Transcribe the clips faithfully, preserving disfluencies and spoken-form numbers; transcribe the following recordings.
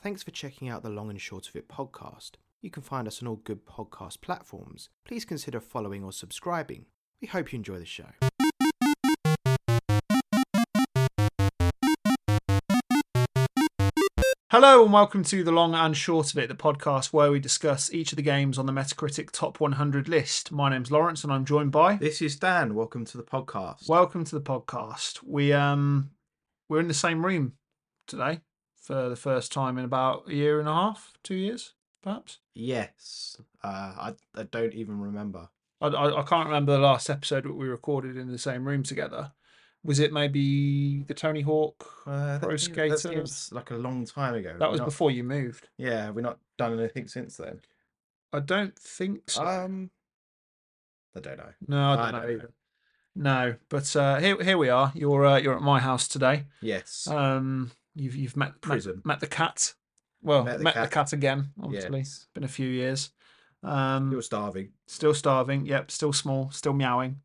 Thanks for checking out the Long and Short of It podcast. You can find us on all good podcast platforms. Please consider following or subscribing. We hope you enjoy the show. Hello and welcome to The Long and Short of It, the podcast where we discuss each of the games on the Metacritic Top one hundred list. My name's Lawrence and I'm joined by... This is Dan. Welcome to the podcast. Welcome to the podcast. We, um, we're in the same room today for the first time in about a year and a half, two years, perhaps? Yes. Uh, I, I don't even remember. I, I, I can't remember the last episode that we recorded in the same room together. Was it maybe the Tony Hawk Uh, Pro that, seems, that Skater? seems like a long time ago. That We're was not- before you moved. Yeah, we've not done anything since then. I don't think so. Um, I don't know. no, I don't I know don't know. either. No, but uh, here here we are. You're uh, you're at my house today. Yes. Um, you've you've met Prison. met, met the cat. Well, Met met the the cat. cat, again. Obviously, Yes. it's been a few years. Um, Still starving. still starving. Yep, still small. Still meowing.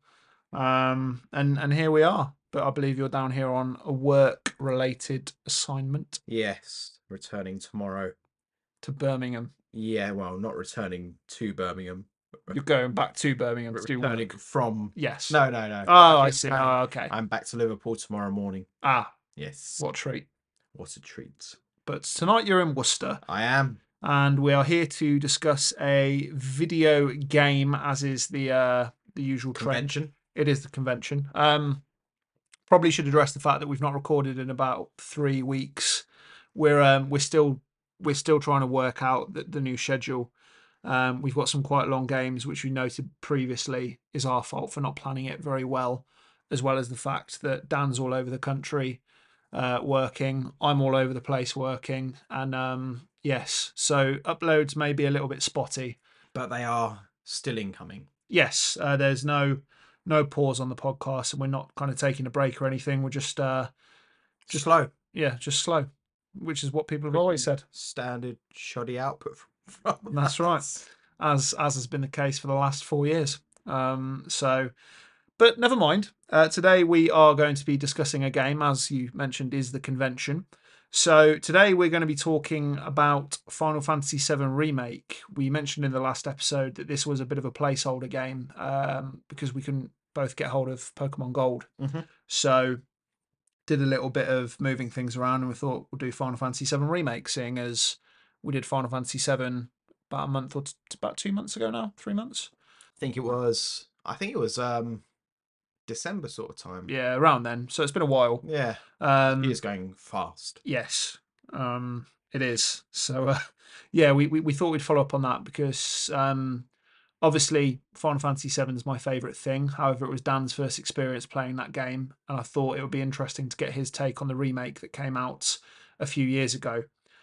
Um, and and here we are. But I believe you're down here on a work-related assignment Yes. Returning tomorrow. to Birmingham. Yeah, well, not returning to Birmingham. You're going back to Birmingham But to do returning work. from... Yes. No, no, no. Oh, I think see. I'm- Oh, okay. I'm back to Liverpool tomorrow morning. Ah, Yes. what a treat. What a treat. But tonight you're in Worcester. I am. And we are here to discuss a video game, as is the uh, the usual trend. Convention. It is the convention. Um, probably should address the fact that we've not recorded in about three weeks. We're um, we're still we're still trying to work out the, the new schedule. Um, we've got some quite long games, which we noted previously is our fault for not planning it very well, as well as the fact that Dan's all over the country uh, working. I'm all over the place working, and um, yes, so uploads may be a little bit spotty. But they are still incoming. Yes, uh, there's no no pause on the podcast, and we're not kind of taking a break or anything. We're just uh, Just slow. yeah, just slow, which is what people have always said. Standard shoddy output from That's right. us. as as has been the case for the last four years. Um, so, but never mind. Uh, today we are going to be discussing a game, as you mentioned, is the convention. So today we're going to be talking about Final Fantasy seven Remake. We mentioned in the last episode that this was a bit of a placeholder game um, because we couldn't both get hold of Pokemon Gold. Mhm. So did a little bit of moving things around, and we thought we'll do Final Fantasy seven Remake, seeing as we did Final Fantasy seven about a month or t- about two months ago now, three months. I think it was. I think it was um, December sort of time. Yeah, around then. So it's been a while. Yeah. Um, It is going fast. Yes, um, it is. So, uh, yeah, we, we, we thought we'd follow up on that because um, obviously Final Fantasy seven is my favourite thing. However, it was Dan's first experience playing that game, and I thought it would be interesting to get his take on the remake that came out a few years ago.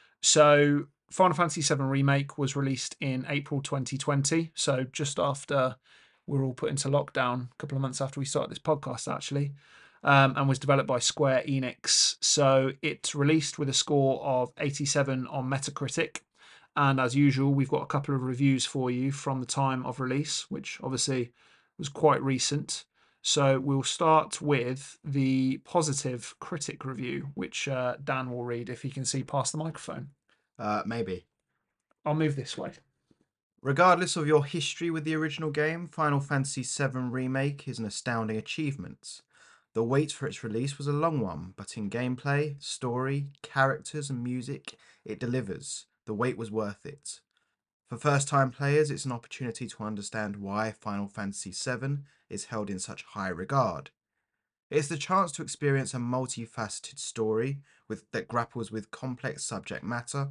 So, Final Fantasy seven Remake was released in April twenty twenty, so just after we were all put into lockdown, a couple of months after we started this podcast, actually. Um, and was developed by Square Enix. So it released with a score of eighty-seven on Metacritic. And as usual, we've got a couple of reviews for you from the time of release, which obviously was quite recent. So we'll start with the positive critic review, which uh, Dan will read if he can see past the microphone. Uh, maybe. I'll move this way. Regardless of your history with the original game, Final Fantasy seven Remake is an astounding achievement. The wait for its release was a long one, but in gameplay, story, characters, and music, it delivers. The wait was worth it. For first-time players, it's an opportunity to understand why Final Fantasy seven is held in such high regard. It's the chance to experience a multifaceted story with, that grapples with complex subject matter,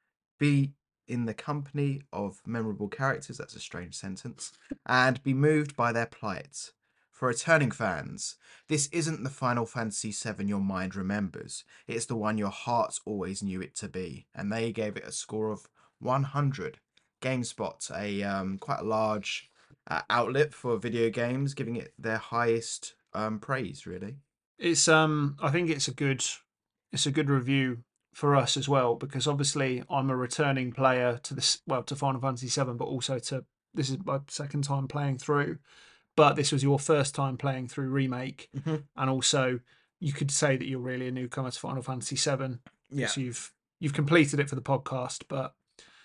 be in the company of memorable characters, that's a strange sentence, and be moved by their plight. For returning fans, this isn't the Final Fantasy seven your mind remembers, it's the one your heart always knew it to be, and they gave it a score of one hundred. GameSpot, a um, quite a large uh, outlet for video games, giving it their highest um, praise, really. It's um I think it's a good it's a good review for us as well, because obviously I'm a returning player to this well to Final Fantasy seven, but also to this is my second time playing through. But this was your first time playing through Remake, Mm-hmm. and also you could say that you're really a newcomer to Final Fantasy seven. Yeah. So you've you've completed it for the podcast, but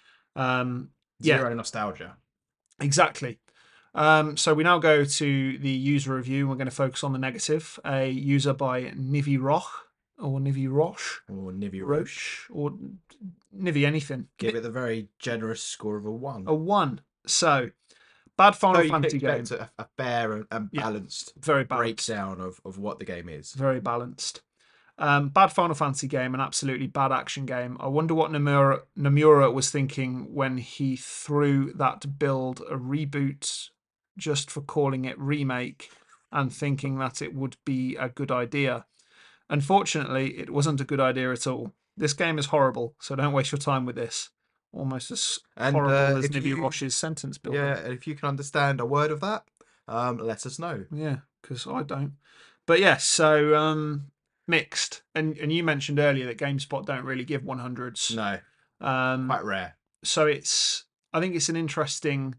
um, yeah, Zero nostalgia. exactly. Um, so we now go to the user review. We're going to focus on the negative. A user by Nivi Roch or Nivi Roche, Or Nivi Roche. Roche or Nivi anything. Give it the very generous score of a one. A one. So bad Final So you Fantasy game. expect a, a fair and, and Yeah, balanced Very balanced. breakdown of, of what the game is. Very balanced. Um, bad Final Fantasy game, an absolutely bad action game. I wonder what Nomura, Nomura was thinking when he threw that build a reboot just for calling it remake and thinking that it would be a good idea. Unfortunately, it wasn't a good idea at all. This game is horrible, so don't waste your time with this. Almost as And, horrible uh, as if Nivi you- Roche's sentence builder. Yeah, and if you can understand a word of that, um, let us know. Yeah, because I don't. But yes, so um, mixed. And and you mentioned earlier that GameSpot don't really give one hundreds. No, Um, quite rare. so it's I think it's an interesting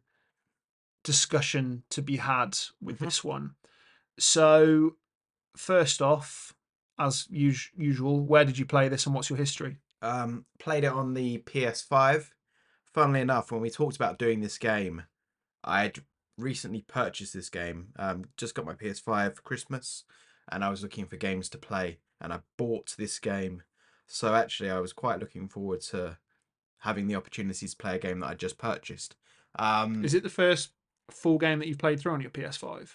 discussion to be had with Mhm. this one. So first off, as us- usual, where did you play this and what's your history? Um, played it on the P S five. Funnily enough, when we talked about doing this game, I'd recently purchased this game. Um, just got my P S five for Christmas, and I was looking for games to play, and I bought this game. So actually, I was quite looking forward to having the opportunity to play a game that I just purchased. Um, Is it the first full game that you've played through on your P S five?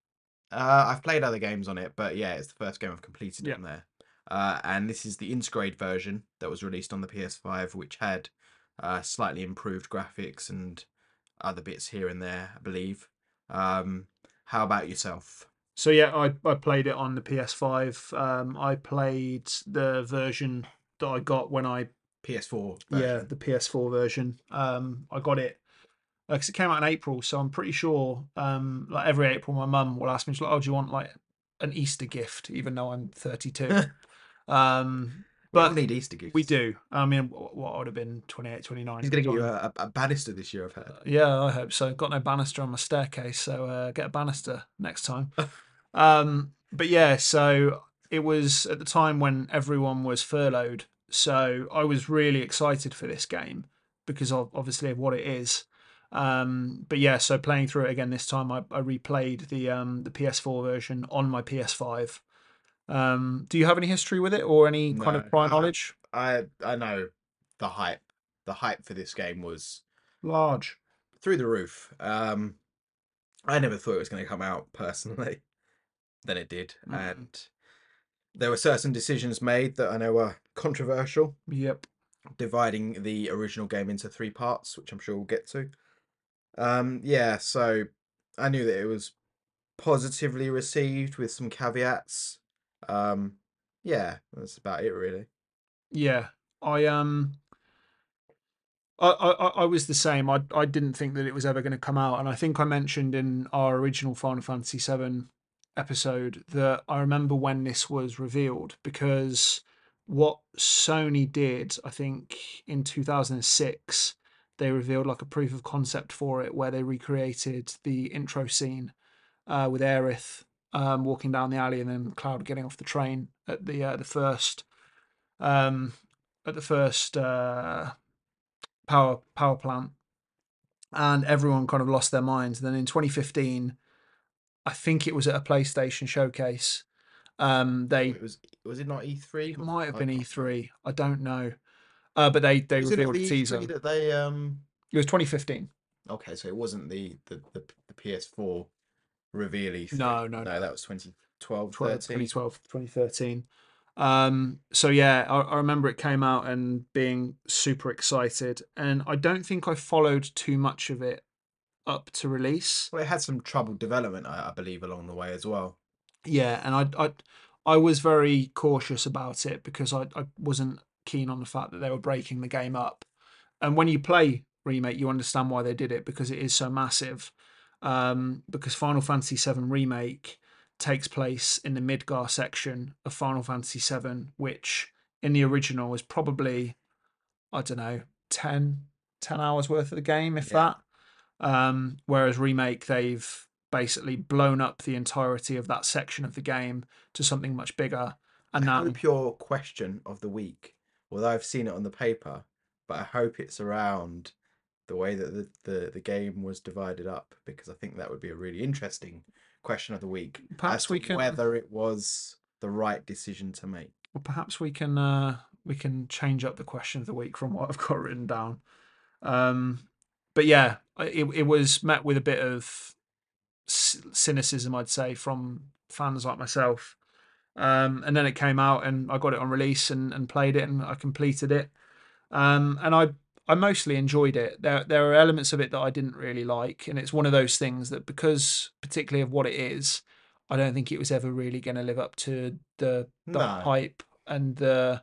uh, I've played other games on it, but yeah, it's the first game I've completed Yeah. on there. Uh, and this is the integrated version that was released on the P S five, which had uh, slightly improved graphics and other bits here and there, I believe. Um, how about yourself? So yeah, I, I played it on the P S five. Um, I played the version that I got when I P S four yeah version. the P S four version. Um, I got it because it came out in April, so I'm pretty sure um, like every April my mum will ask me, she's like, "Oh, do you want like an Easter gift?" Even though I'm thirty-two. um, We all but need Easter gifts. we do. I mean, wh- what would have been twenty-eight, twenty-nine. He's going to get you a, a banister this year, I've heard. Yeah, I hope so. Got no banister on my staircase, so uh, get a banister next time. um, but yeah, so it was at the time when everyone was furloughed, so I was really excited for this game because of obviously of what it is. Um, but yeah, so playing through it again this time, I, I replayed the um, the P S four version on my P S five. Um, do you have any history with it or any kind of No, prior I- knowledge? I I know the hype. The hype for this game was Large. through the roof. Um, I never thought it was going to come out personally. Then it did, Mm. and there were certain decisions made that I know are controversial, Yep. dividing the original game into three parts, which I'm sure we'll get to. Um, yeah, so I knew that it was positively received with some caveats. Um, yeah, that's about it, really. Yeah. I um I, I, I was the same. I I didn't think that it was ever going to come out, and I think I mentioned in our original Final Fantasy seven episode that I remember when this was revealed because what Sony did, I think in two thousand six, they revealed like a proof of concept for it where they recreated the intro scene uh, with Aerith um, walking down the alley and then Cloud getting off the train at the uh, the first um, at the first. Uh, power power plant, and everyone kind of lost their minds. Then in twenty fifteen, I think it was at a PlayStation showcase. Um, they It was was it not E three? it might have been I- E three. I don't know, uh, but they they Was it at revealed the a E teaser. three that they um? It was twenty fifteen. Okay, so it wasn't the the the, the P S four reveal E three. No, no, no, that was twenty twelve, twelve, thirteen. twenty twelve, twenty thirteen. Um, so yeah, I, I remember it came out and being super excited, and I don't think I followed too much of it up to release. Well, it had some troubled development, I, I believe, along the way as well. Yeah, and I I I was very cautious about it because I I wasn't keen on the fact that they were breaking the game up. And when you play Remake, you understand why they did it because it is so massive. Um, because Final Fantasy seven Remake takes place in the Midgar section of Final Fantasy seven, which in the original was probably, I don't know, ten, ten hours worth of the game, if Yeah. that. Um, whereas Remake, they've basically blown up the entirety of that section of the game to something much bigger. And I now, hope your question of the week although I've seen it on the paper, but I hope it's around the way that the, the, the game was divided up, because I think that would be a really interesting question of the week as Perhaps to we can, whether it was the right decision to make. well, perhaps we can, uh, we can change up the question of the week from what I've got written down. Um, but yeah, it it was met with a bit of cynicism, I'd say, from fans like myself. Um, and then it came out, and I got it on release and, and played it, and I completed it. Um, and I I mostly enjoyed it. There there are elements of it that I didn't really like, and it's one of those things that, because particularly of what it is, I don't think it was ever really going to live up to the the No, hype and the,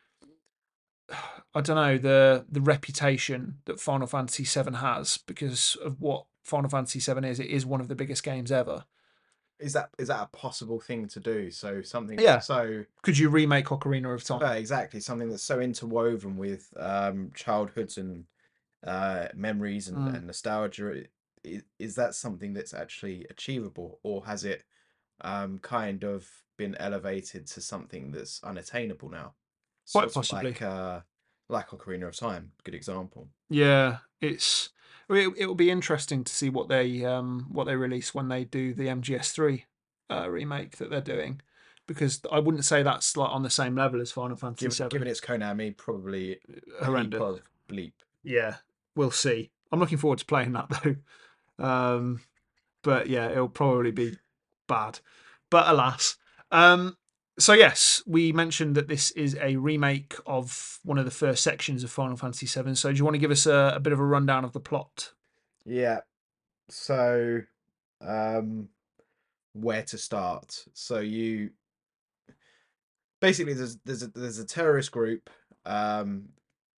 I don't know, the the reputation that Final Fantasy seven has, because of what Final Fantasy seven is. It is one of the biggest games ever. is that is that a possible thing to do? So something Yeah. so Could you remake Ocarina of Time? uh, exactly something that's so interwoven with um, childhoods and uh, memories and, Mm. and nostalgia. Is, is that something that's actually achievable, or has it um, kind of been elevated to something that's unattainable now? Quite Sort of possibly. like uh, like Ocarina of Time, good example. Yeah, it's it, it will be interesting to see what they um what they release when they do the M G S three uh, remake that they're doing, because I wouldn't say that's like on the same level as Final Fantasy Given given seven. it's Konami, probably a heap Horrendous. of bleep. Yeah, we'll see. I'm looking forward to playing that though. Um, but yeah, it'll probably be bad. But alas. Um, so yes, we mentioned that this is a remake of one of the first sections of Final Fantasy seven. So do you want to give us a, a bit of a rundown of the plot? Yeah. So, um, where to start? So you basically there's there's a, there's a terrorist group. Um,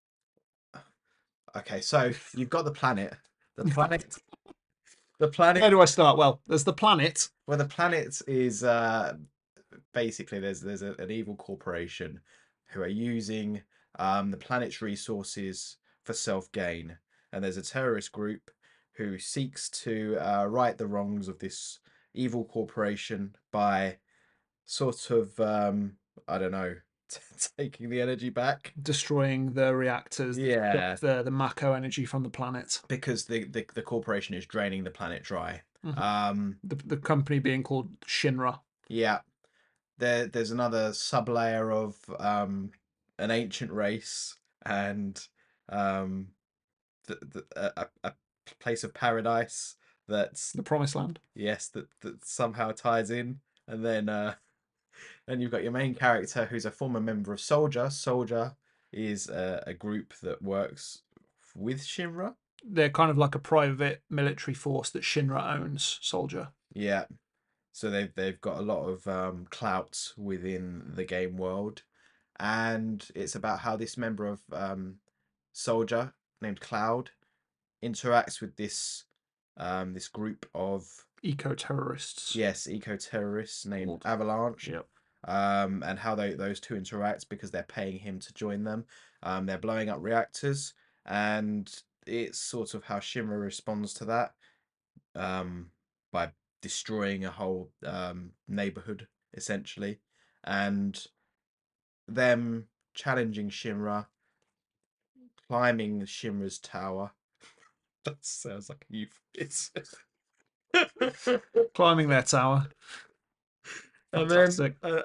okay, so you've got the planet. The planet. The Where planet. do I start? Well, there's the planet. Well, the planet is uh, basically there's there's a, an evil corporation who are using um, the planet's resources for self gain, and there's a terrorist group who seeks to uh, right the wrongs of this evil corporation by sort of um, I don't know, taking the energy back. Destroying the reactors that Yeah, suck the, the Mako energy from the planet. because the, the the corporation is draining the planet dry. Mhm. Um, The, the company being called Shinra. yeah, there there's another sublayer of um an ancient race and um the, the, a, a a place of paradise that's The Promised Land. yes that that somehow ties in, and then uh then you've got your main character who's a former member of Soldier. Soldier is a, a group that works with Shinra. They're kind of like a private military force that Shinra owns, Soldier. Yeah, so they've they've got a lot of um, clout within the game world, and it's about how this member of um, Soldier named Cloud interacts with this um, this group of Eco terrorists. yes eco terrorists named Called. Avalanche, Yep. um, and how they, those two interact because they're paying him to join them. Um, they're blowing up reactors, and it's sort of how Shimmer responds to that um, by destroying a whole um, neighborhood essentially, and them challenging Shimra, climbing Shimra's tower. That sounds like a euphemism. Climbing their tower. And then, Fantastic. uh,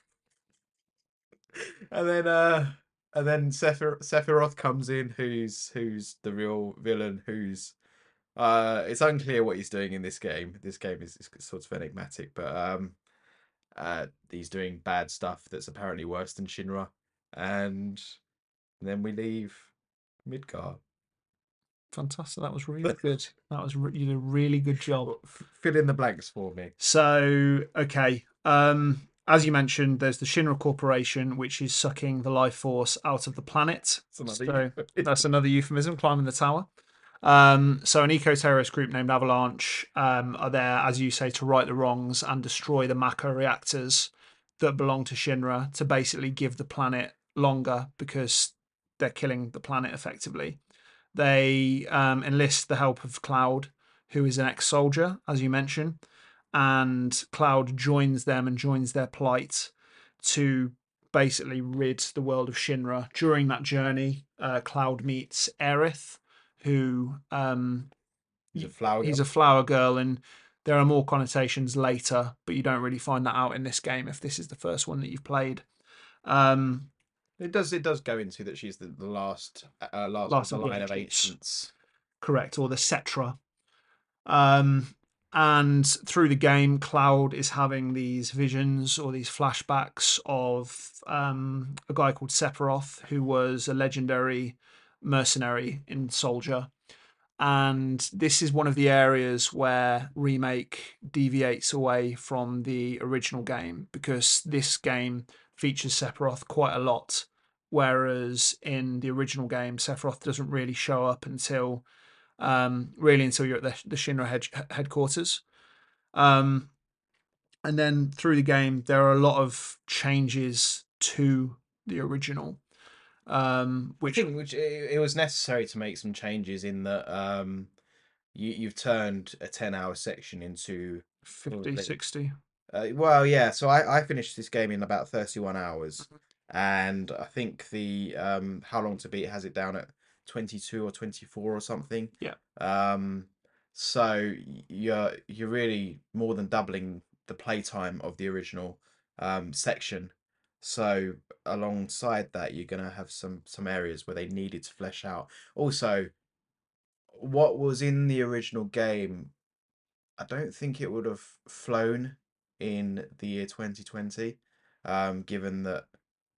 and then, uh, and then Sephiroth, Sephiroth comes in, who's who's the real villain. Who's uh, it's unclear what he's doing in this game. This game is, is sort of enigmatic, but um, uh, he's doing bad stuff that's apparently worse than Shinra, and then we leave Midgar. Fantastic. That was really good. That was re- you did a really good job. F- Fill in the blanks for me. So, okay. Um, as you mentioned, there's the Shinra Corporation, which is sucking the life force out of the planet. It's another So euphemism. that's another euphemism, climbing the tower. Um, so an eco-terrorist group named Avalanche um, are there, as you say, to right the wrongs and destroy the Mako reactors that belong to Shinra, to basically give the planet longer, because they're killing the planet effectively. They um, enlist the help of Cloud, who is an ex-soldier, as you mentioned, and Cloud joins them and joins their plight to basically rid the world of Shinra. During that journey, uh, Cloud meets Aerith, who um, He's a flower he's girl. a flower girl, and there are more connotations later, but you don't really find that out in this game if this is the first one that you've played. Um, It does. It does go into that she's the, the last, uh, last of Last the of the line of ancients. ancients. Correct, or the Cetra. Um, and through the game, Cloud is having these visions or these flashbacks of um, a guy called Sephiroth, who was a legendary mercenary in Soldier. And this is one of the areas where Remake deviates away from the original game, because this game features Sephiroth quite a lot, whereas in the original game, Sephiroth doesn't really show up until um, really until you're at the, the Shinra head, headquarters. Um, and then through the game, there are a lot of changes to the original, um, I which think which it, it was necessary to make some changes in that. Um, you you've turned a ten-hour section into fifty, probably. sixty. Uh, well, yeah. So I, I finished this game in about thirty-one hours, and I think the um how long to beat has it down at twenty-two or twenty-four or something. Yeah. Um, so y- you're you're really more than doubling the playtime of the original um section. So alongside that, you're gonna have some some areas where they needed to flesh out. Also, what was in the original game, I don't think it would have flown in the year twenty twenty, um, given that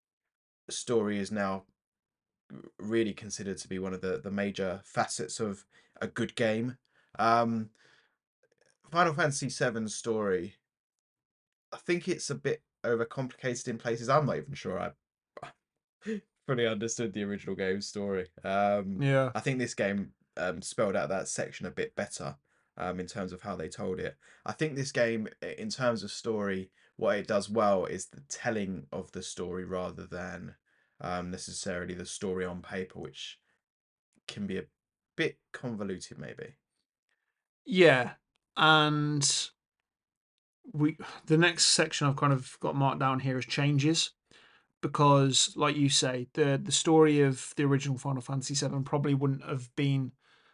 story is now really considered to be one of the, the major facets of a good game. Um, Final Fantasy seven's story, I think it's a bit overcomplicated in places. I'm not even sure I fully understood the original game's story. Um, Yeah. I think this game um, spelled out that section a bit better um, in terms of how they told it. I think this game, in terms of story, what it does well is the telling of the story rather than um, necessarily the story on paper, which can be a bit convoluted, maybe. Yeah. And we the next section I've kind of got marked down here is changes, because like you say, the the story of the original Final Fantasy seven probably wouldn't have been.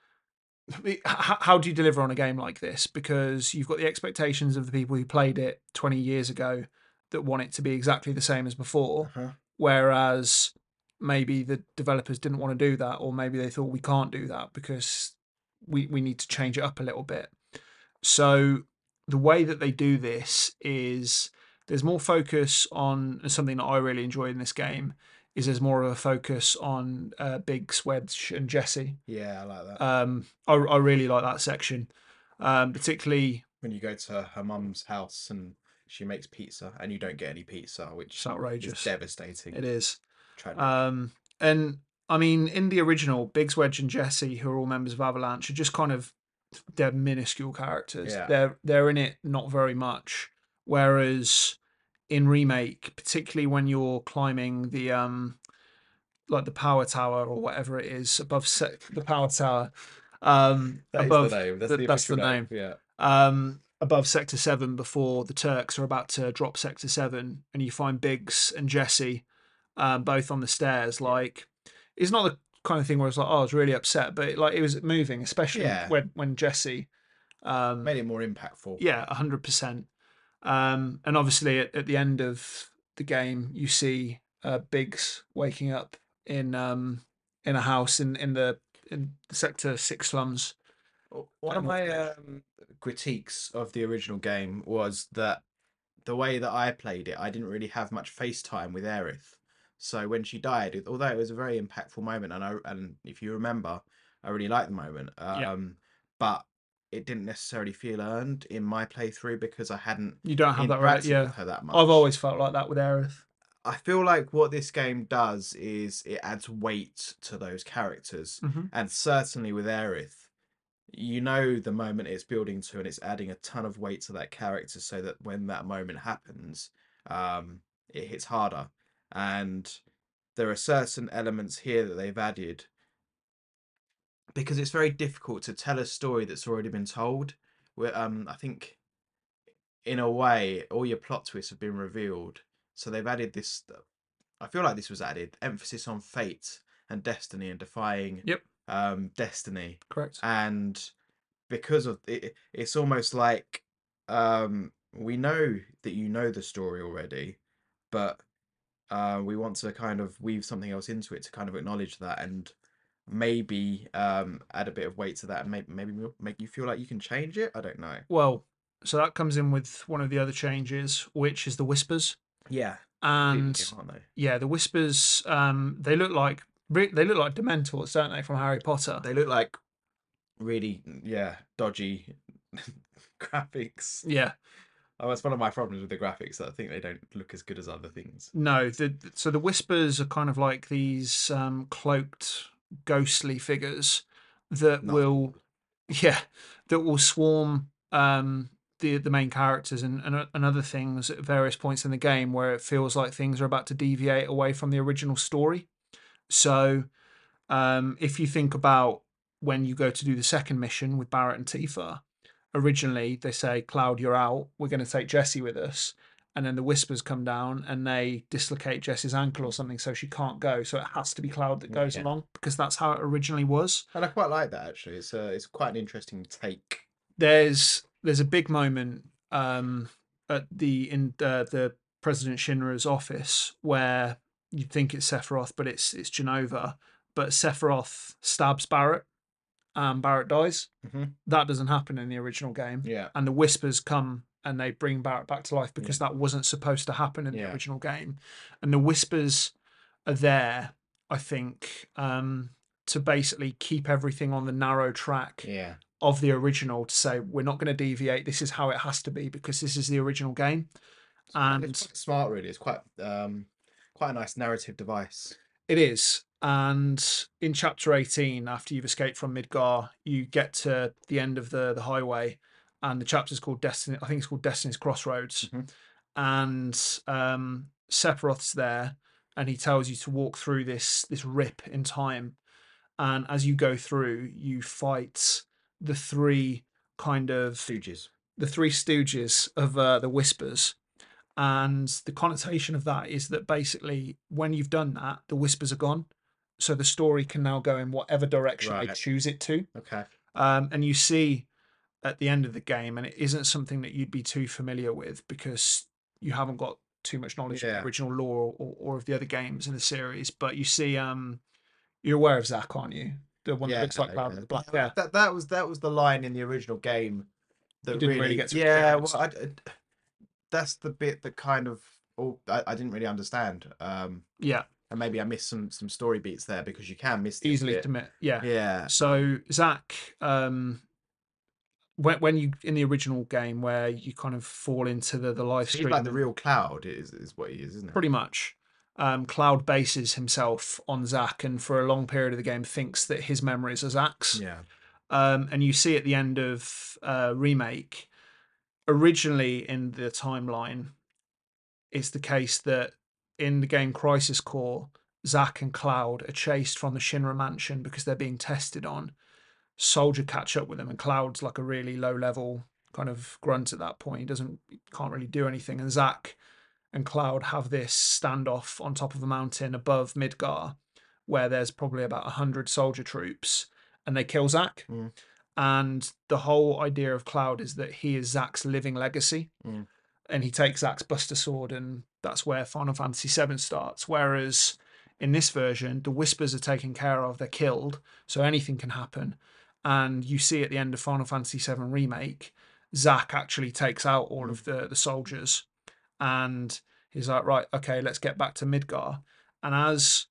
How do you deliver on a game like this? Because you've got the expectations of the people who played it twenty years ago that want it to be exactly the same as before, Uh-huh. whereas maybe the developers didn't want to do that, or maybe they thought we can't do that because we, we need to change it up a little bit. So the way that they do this is there's more focus on something that I really enjoy in this game. Is there's more of a focus on uh, Biggs, Wedge, and Jesse. Yeah, I like that. Um, I, I really like that section, um, particularly When you go to her mum's house and she makes pizza and you don't get any pizza, which it's is outrageous. devastating. It is. Tragic. Um, and I mean, in the original, Biggs, Wedge, and Jesse, who are all members of Avalanche, are just kind of they're minuscule characters. Yeah. They're they're in it not very much. Whereas in remake, particularly when you're climbing the um like the power tower or whatever it is above se- the power tower, um That is the above name. That's the, the that's the official name. name. Yeah. Um above sector seven, before the Turks are about to drop sector seven, and you find Biggs and Jesse um, both on the stairs. Like, it's not the kind of thing where it's like, oh, I was really upset, but like it was moving, especially Yeah. when when Jesse, um, Made it more impactful. yeah, a hundred percent. Um, and obviously at, at the end of the game, you see uh, Biggs waking up in um in a house in in the in the sector six slums. O- One at of my Northgate. um, critiques of the original game was that the way that I played it, I didn't really have much face time with Aerith. So when she died, it- although it was a very impactful moment, and I and if you remember, I really liked the moment. Yeah, Um, but it didn't necessarily feel earned in my playthrough because I hadn't you don't have that. Rela- interacted yeah, with her that I've much. always felt like that with Aerith. I feel like what this game does is it adds weight to those characters, Mm-hmm. and certainly with Aerith, you know the moment it's building to, and it's adding a ton of weight to that character, so that when that moment happens, um, it hits harder. And there are certain elements here that they've added because it's very difficult to tell a story that's already been told. Where um, I think in a way, all your plot twists have been revealed. So they've added this I feel like this was added emphasis on fate and destiny and defying Yep, um, destiny, correct. and because of it, it's almost like um, we know that you know the story already, but uh, we want to kind of weave something else into it to kind of acknowledge that and maybe um, add a bit of weight to that and maybe maybe make you feel like you can change it. I don't know. Well, so that comes in with one of the other changes, which is the whispers. Yeah, completely new, And aren't they? yeah, the whispers, um, they look like re- they look like Dementors, don't they, from Harry Potter? They look like really, yeah, dodgy graphics. Yeah. Oh, that's one of my problems with the graphics, that I think they don't look as good as other things. No, the so the whispers are kind of like these um, cloaked, ghostly figures that Not will, yeah, that will swarm um, the the main characters and, and and other things at various points in the game where it feels like things are about to deviate away from the original story. So, um, if you think about when you go to do the second mission with Barrett and Tifa, originally they say, Cloud, you're out. We're going to take Jessie with us. And then the whispers come down and they dislocate Jessie's ankle or something, so she can't go. So it has to be Cloud that goes yeah, along because that's how it originally was. and I quite like that actually. It's uh, it's quite an interesting take. There's there's a big moment um, at the in uh, the President Shinra's office where you'd think it's Sephiroth, but it's it's Genova. But Sephiroth stabs Barrett and Barrett dies. Hmm. That doesn't happen in the original game. Yeah, And the whispers come and they bring Barrett back to life because yeah, that wasn't supposed to happen in the yeah, original game. And the whispers are there, I think, um, to basically keep everything on the narrow track yeah. of the original to say, we're not going to deviate. This is how it has to be because this is the original game. It's quite, it's And quite smart, really. It's quite um quite a nice narrative device. it is. And in chapter eighteen, after you've escaped from Midgar, you get to the end of the, the highway, and the chapter's called Destiny. I think it's called Destiny's Crossroads. Hmm. And um, Sephiroth's there, and he tells you to walk through this this rip in time. And as you go through, you fight the three kind of Stooges. the three stooges of uh, the Whispers. And the connotation of that is that basically, when you've done that, the whispers are gone. So the story can now go in whatever direction they Right. choose it to. Okay. Um, and you see at the end of the game, and it isn't something that you'd be too familiar with because you haven't got too much knowledge of the Yeah. original lore or, or of the other games in the series. But you see, um, you're aware of Zack, aren't you? The one that Yeah. looks like Cloud Yeah. with the black Yeah, hair. That that was that was the line in the original game You that didn't really really. get to Yeah. experience. Well, I, I- that's the bit that kind of. Oh, I, I didn't really understand. Um, Yeah, and maybe I missed some some story beats there because you can miss this easily bit. to admit. Yeah. Yeah. So Zack, um, when when you in the original game where you kind of fall into the the live So he's stream, like the real Cloud, is is what he is, isn't it? pretty much. Um, Cloud bases himself on Zack, and for a long period of the game thinks that his memories are Zack's. Yeah. Um, and you see at the end of uh, remake, originally in the timeline, it's the case that in the game Crisis Core, Zack and Cloud are chased from the Shinra mansion because they're being tested on. Soldier catch up with him, and Cloud's like a really low level kind of grunt at that point. He doesn't can't really do anything. And Zack and Cloud have this standoff on top of a mountain above Midgar, where there's probably about a hundred soldier troops, and they kill Zack. Mm. And the whole idea of Cloud is that he is Zack's living legacy, Mm. and he takes Zack's Buster Sword, and that's where Final Fantasy seven starts. Whereas in this version, the Whispers are taken care of; they're killed, so anything can happen. And you see at the end of Final Fantasy seven Remake, Zack actually takes out all Mm. of the the soldiers, and he's like, right, okay, let's get back to Midgar. And as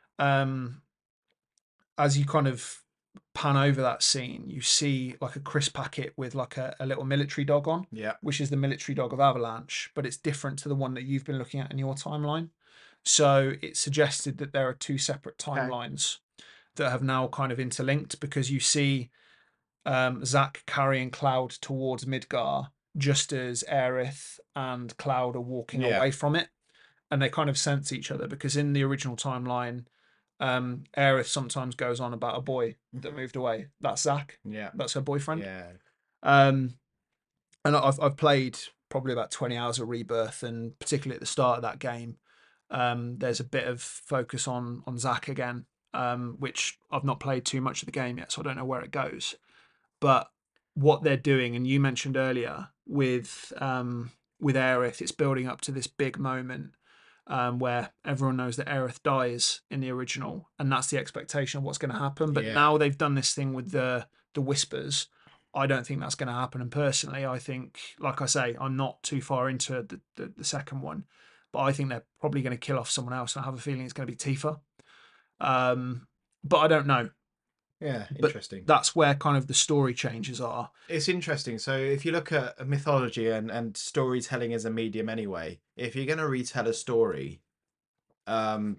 um as you kind of pan over that scene, you see like a crisp packet with like a, a little military dog on, Yeah. which is the military dog of Avalanche, but it's different to the one that you've been looking at in your timeline. So it suggested that there are two separate Okay. timelines that have now kind of interlinked because you see um, Zack carrying Cloud towards Midgar just as Aerith and Cloud are walking Yeah. away from it. And they kind of sense each other because in the original timeline, um, Aerith sometimes goes on about a boy that Mhm. moved away. That's Zack. Yeah. That's her boyfriend. Yeah. Um, and I've I've played probably about twenty hours of Rebirth, and particularly at the start of that game, Um, there's a bit of focus on on Zack again, um, which I've not played too much of the game yet, so I don't know where it goes. But what they're doing, and you mentioned earlier with um, with Aerith, it's building up to this big moment um, where everyone knows that Aerith dies in the original, and that's the expectation of what's going to happen. But Yeah. now they've done this thing with the the whispers. I don't think that's going to happen. And personally, I think, like I say, I'm not too far into the, the, the second one, but I think they're probably going to kill off someone else. And I have a feeling it's going to be Tifa. Um, but I don't know. Yeah, But interesting. that's where kind of the story changes are. It's interesting. So if you look at mythology and, and storytelling as a medium anyway, if you're going to retell a story, um,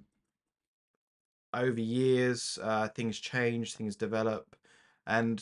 over years, uh, things change, things develop. And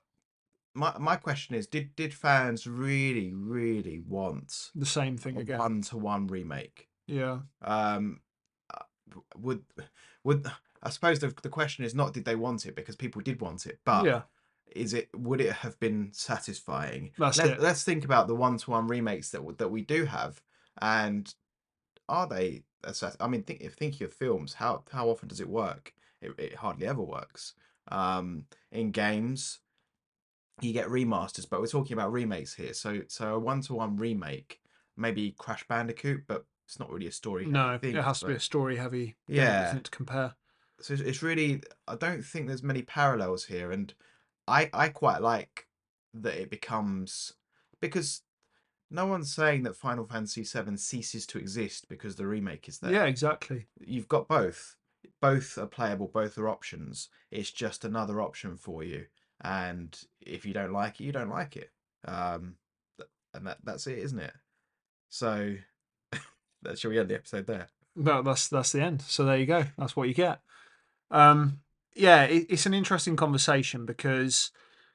my my question is, did did fans really, really want The same thing a again. one-to-one remake? Yeah. Um, uh, would would I suppose the the question is not did they want it, because people did want it, but Yeah. is it would it have been satisfying? That's Let, it. let's think about the one-to-one remakes that w- that we do have, and are they? assess- I mean, think if thinking of films, how how often does it work? It, it hardly ever works. Um, in games, you get remasters, but we're talking about remakes here. So so a one-to-one remake, maybe Crash Bandicoot, but it's not really a story-heavy No, it thing. has to be So a story heavy game, doesn't yeah, it, to compare? so it's, it's really, I don't think there's many parallels here, and I I quite like that it becomes, because no one's saying that Final Fantasy seven ceases to exist because the remake is Yeah, there. exactly. You've got both. Both are playable, both are options. It's just another option for you. And if you don't like it, you don't like it. Um, th- and that that's it, isn't it? So that shall we end the episode there? No, that's that's the end. So there you go. That's what you get. Um, yeah, it, it's an interesting conversation because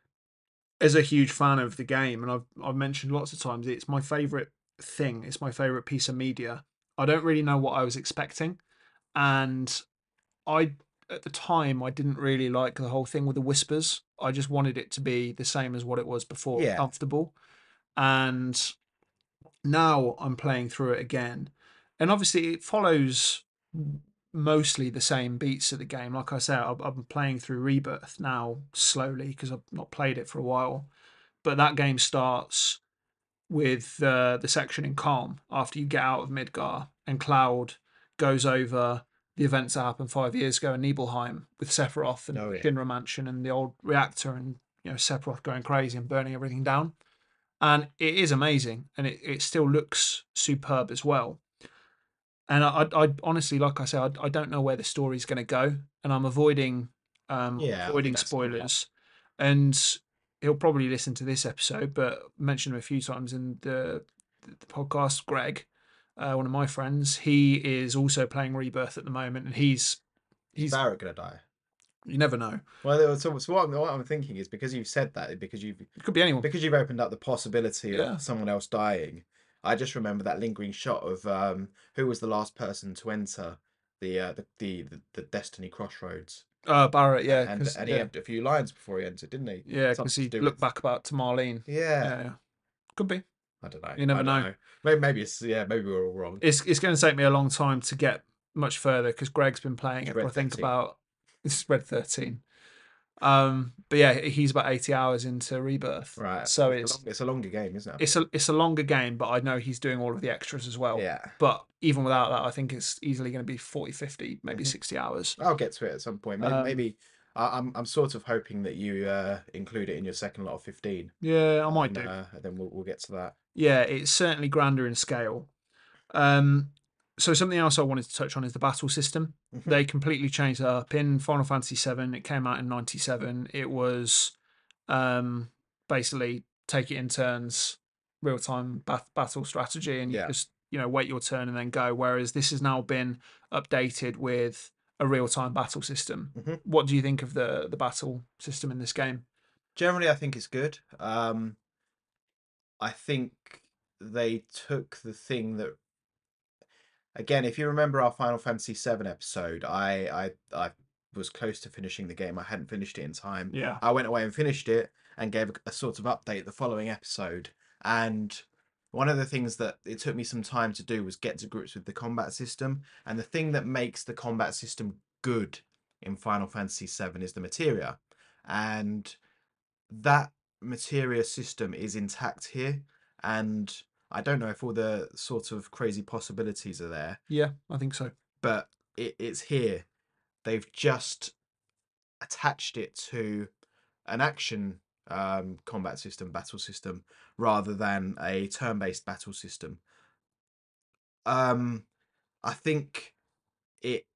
as a huge fan of the game, and I've I've mentioned lots of times, it's my favorite thing. It's my favorite piece of media. I don't really know what I was expecting, and I at the time I didn't really like the whole thing with the whispers. I just wanted it to be the same as what it was before, Yeah. comfortable. And now I'm playing through it again, and obviously it follows mostly the same beats of the game. Like I said, I'm I'm playing through Rebirth now slowly because I've not played it for a while. But that game starts with uh, the section in Calm after you get out of Midgar, and Cloud goes over the events that happened five years ago in Nibelheim with Sephiroth and Oh yeah. Shinra Mansion and the old reactor, and you know Sephiroth going crazy and burning everything down. And it is amazing, and it, it still looks superb as well. And I, I, I honestly, like I said, I, I don't know where the story's going to go, and I'm avoiding um, Yeah, I think avoiding that's good. spoilers. And he'll probably listen to this episode, but I mentioned him a few times in the, the podcast. Greg, uh, one of my friends, he is also playing Rebirth at the moment, and he's Is he's Barrett gonna die? you never know. Well, so, so what, I'm, what I'm thinking is, because you've said that, because you've It could be anyone. because you've opened up the possibility of Yeah. someone else dying. I just remember that lingering shot of um, who was the last person to enter the uh, the, the the the Destiny Crossroads, Uh, Barrett, yeah, and because and he yeah, had a few lines before he entered, didn't he? yeah, because Something to he do looked with, back about to Marlene. yeah. Yeah, yeah, could be. I don't know. You I never don't know. know. Maybe maybe it's, yeah. Maybe we're all wrong. It's it's going to take me a long time to get much further because Greg's been playing It's it for I Red think thirteen. about this is Red thirteen. Um, but yeah, he's about eighty hours into Rebirth, Right. so It's a it's long. It's a longer game, isn't it? I it's think. a it's a longer game, but I know he's doing all of the extras as well. Yeah. But even without that, I think it's easily going to be forty, fifty, maybe Mhm. sixty hours. I'll get to it at some point. Maybe Um, maybe I, I'm I'm sort of hoping that you uh, include it in your second lot of fifteen, yeah, I might and do. uh, and then we'll we'll get to that. Yeah, it's certainly grander in scale. Um, so something else I wanted to touch on is the battle system. Mhm. They completely changed it up in Final Fantasy seven. It came out in ninety-seven. It was um, basically take it in turns, real time bat- battle strategy, and you Yeah. just you know wait your turn and then go. Whereas this has now been updated with a real time battle system. Mhm. What do you think of the the battle system in this game? Generally, I think it's good. Um, I think they took the thing that, again, if you remember our Final Fantasy seven episode, I I I was close to finishing the game. I hadn't finished it in time. Yeah, I went away and finished it and gave a, a sort of update the following episode. And one of the things that it took me some time to do was get to grips with the combat system. And the thing that makes the combat system good in Final Fantasy seven is the materia. And that materia system is intact here. And I don't know if all the sort of crazy possibilities are there, Yeah, I think so. but it, it's here. They've just attached it to an action um, combat system, battle system, rather than a turn-based battle system. Um, I think it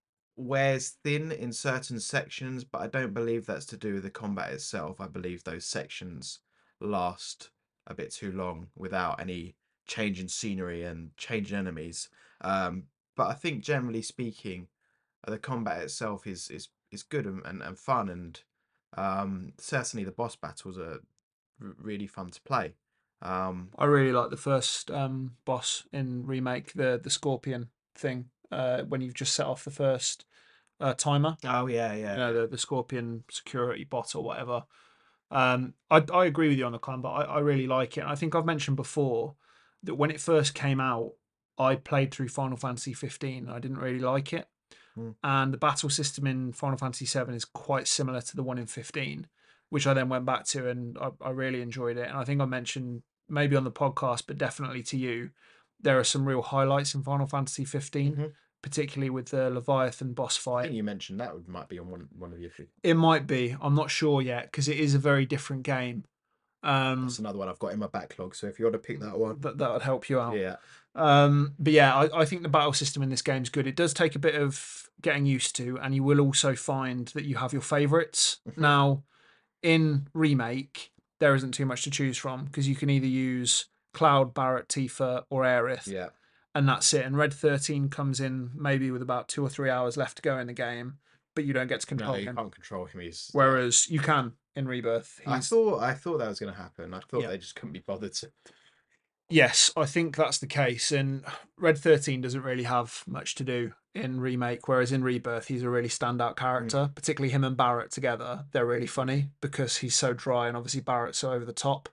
wears thin in certain sections, but I don't believe that's to do with the combat itself. I believe those sections last a bit too long without any change in scenery and change in enemies. Um, but I think generally speaking, uh, the combat itself is is is good and, and, and fun, and um, certainly the boss battles are r- really fun to play. Um, I really like the first um, boss in remake, the the scorpion thing. Uh, when you've just set off the first uh, timer, oh yeah, you yeah, know, the the scorpion security bot or whatever. Um, I I agree with you on the combat. I, I really like it. And I think I've mentioned before that when it first came out, I played through Final Fantasy fifteen. And I didn't really like it, mm, and the battle system in Final Fantasy seven is quite similar to the one in fifteen, which I then went back to and I, I really enjoyed it. And I think I mentioned maybe on the podcast, but definitely to you, there are some real highlights in Final Fantasy fifteen, hmm. particularly with the Leviathan boss I fight. think you mentioned that would might be on one one of your. It might be, I'm not sure yet, because it is a very different game. That's Um, another one I've got in my backlog. So if you want to pick that one, that that would help you out. yeah, Um, but yeah, I, I think the battle system in this game is good. It does take a bit of getting used to, and you will also find that you have your favourites. mhm, Now, in Remake, there isn't too much to choose from because you can either use Cloud, Barrett, Tifa, or Aerith, yeah, and that's it. And Red thirteen comes in maybe with about two or three hours left to go in the game, but you don't get to no, control you him. can't control him. He's yeah. Whereas you can in Rebirth. I He's thought I thought that was going to happen. I thought yeah. they just couldn't be bothered to. Yes, I think that's the case. And Red thirteen doesn't really have much to do in Remake, whereas in Rebirth, he's a really standout Mm, character, particularly him and Barrett together. They're really funny because he's so dry and obviously Barrett's so over the top,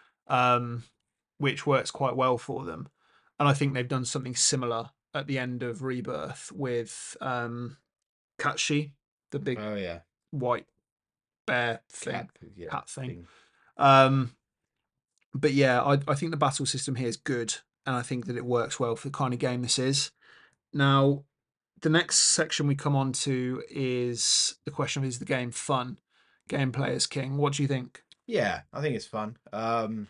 um, which works quite well for them. And I think they've done something similar at the end of Rebirth with um, Katshi, the big oh yeah, white bear cat. thing, Yeah, cat thing. thing. Um, but yeah, I, I think the battle system here is good, and I think that it works well for the kind of game this is. Now, the next section we come on to is the question of is the game fun? Gameplay is king. What do you think? Yeah, I think it's fun. Um,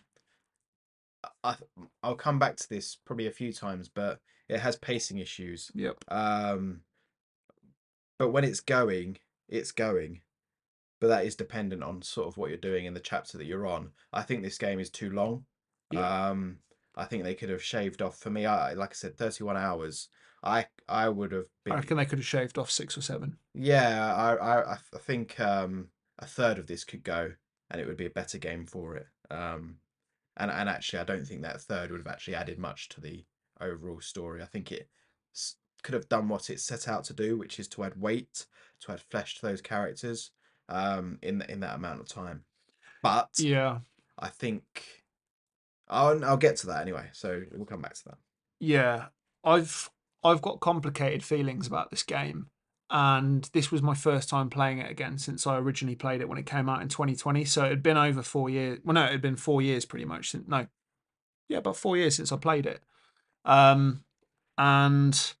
I I'll come back to this probably a few times, but it has pacing issues. Yep. Um, but when it's going, it's going. But that is dependent on sort of what you're doing in the chapter that you're on. I think this game is too long. Yeah. Um, I think they could have shaved off for me. I like I said, thirty-one hours. I I would have I been. reckon they could have shaved off six or seven. Yeah, I I I I think um a third of this could go, and it would be a better game for it. Um, and and actually, I don't think that third would have actually added much to the overall story. I think it s- could have done what it set out to do, which is to add weight, to add flesh to those characters, um, in in that amount of time. But Yeah. I think I'll I'll get to that anyway. So we'll come back to that. Yeah. I've I've got complicated feelings about this game. And this was my first time playing it again since I originally played it when it came out in twenty twenty. So it had been over four years. Well, no, it had been four years pretty much since. No, yeah, about four years since I played it. Um, and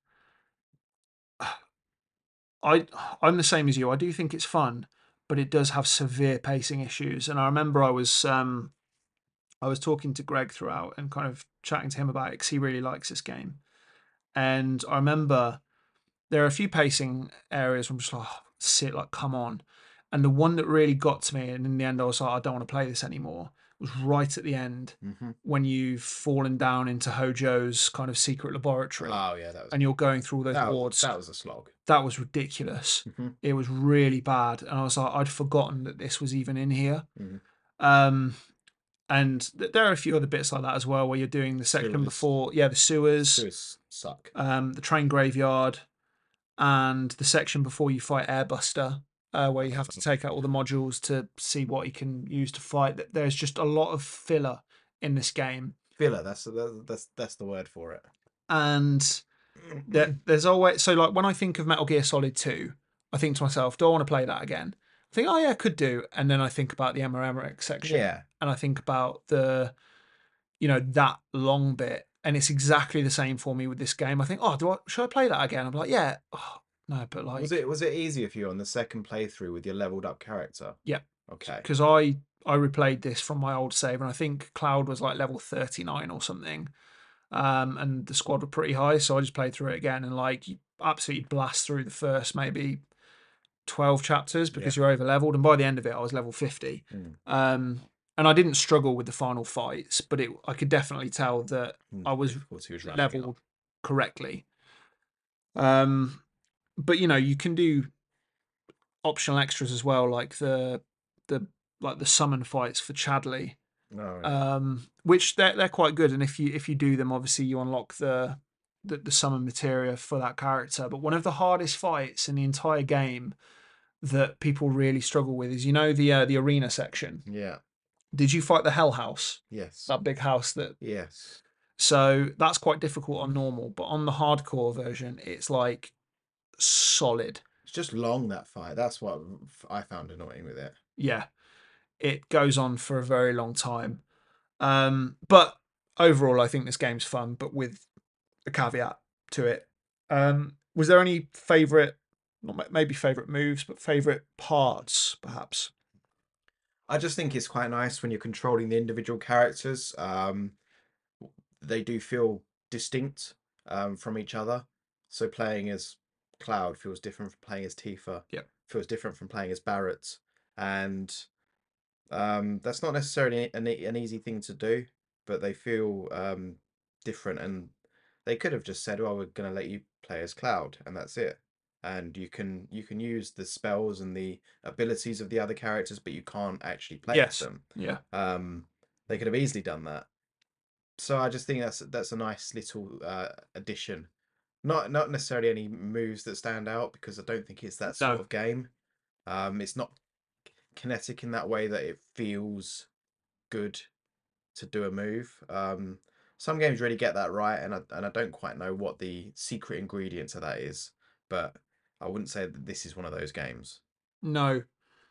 I I'm the same as you. I do think it's fun, but it does have severe pacing issues. And I remember I was um I was talking to Greg throughout and kind of chatting to him about it because he really likes this game. And I remember there are a few pacing areas where I'm just like, oh, sit, like, come on. And the one that really got to me, and in the end, I was like, I don't want to play this anymore, was right at the end Hmm. when you've fallen down into Hojo's kind of secret laboratory Oh yeah, that was and you're going through all those that was, wards. that was a slog. That was ridiculous. Hmm. It was really bad. And I was like, I'd forgotten that this was even in here. Hmm. Um, and th- there are a few other bits like that as well, where you're doing the section Sewers. before, yeah, the sewers, Sewers suck. um, the train graveyard, and the section before you fight Airbuster, uh, where you have to take out all the modules to see what you can use to fight. Th- There's just a lot of filler in this game. Filler. That's that's that's, that's the word for it. And there, there's always so like when I think of Metal Gear Solid two, I think to myself, do I want to play that again? I think, oh yeah, I could do. And then I think about the Emma Emmerich section, Yeah. and I think about the, you know, that long bit, and it's exactly the same for me with this game. I think, oh, do I should I play that again? I'm like, yeah, oh, no, but like, Was it was it easier for you on the second playthrough with your leveled up character? yeah, Okay. because I I replayed this from my old save, and I think Cloud was like level thirty-nine or something, um, and the squad were pretty high, so I just played through it again, and like you absolutely blast through the first maybe twelve chapters because Yeah. you're over leveled, and by the end of it, I was level fifty. Mm. Um, and I didn't struggle with the final fights, but it I could definitely tell that Mm, I was difficulty was ramping up. leveled correctly. Um, but you know, you can do optional extras as well, like the the like the summon fights for Chadley, Oh, yeah. um, which they're they're quite good. And if you if you do them, obviously you unlock the the, the summon materia for that character. But one of the hardest fights in the entire game that people really struggle with is, you know, the uh, the arena section. Yeah. Did you fight the Hell House? Yes. That big house that. Yes. So that's quite difficult on normal, but on the hardcore version, it's like solid. It's just long, that fight. That's what I found annoying with it. Yeah, it goes on for a very long time. Um, but overall, I think this game's fun, but with a caveat to it. Um, was there any favorite, not maybe favorite moves, but favorite parts, perhaps? I just think it's quite nice when you're controlling the individual characters. Um, they do feel distinct um, from each other. So playing as Cloud feels different from playing as Tifa. Yep. Feels different from playing as Barrett. And um, that's not necessarily an, an easy thing to do, but they feel um, different. And they could have just said, "Well, we're going to let you play as Cloud," and that's it. And you can you can use the spells and the abilities of the other characters, but you can't actually play as Yes. them. Yeah. Um, they could have easily done that. So I just think that's that's a nice little uh, addition. Not not necessarily any moves that stand out because I don't think it's that sort No. of game. Um, it's not kinetic in that way that it feels good to do a move. Um, some games really get that right, and I and I don't quite know what the secret ingredient to that is, but I wouldn't say that this is one of those games. No.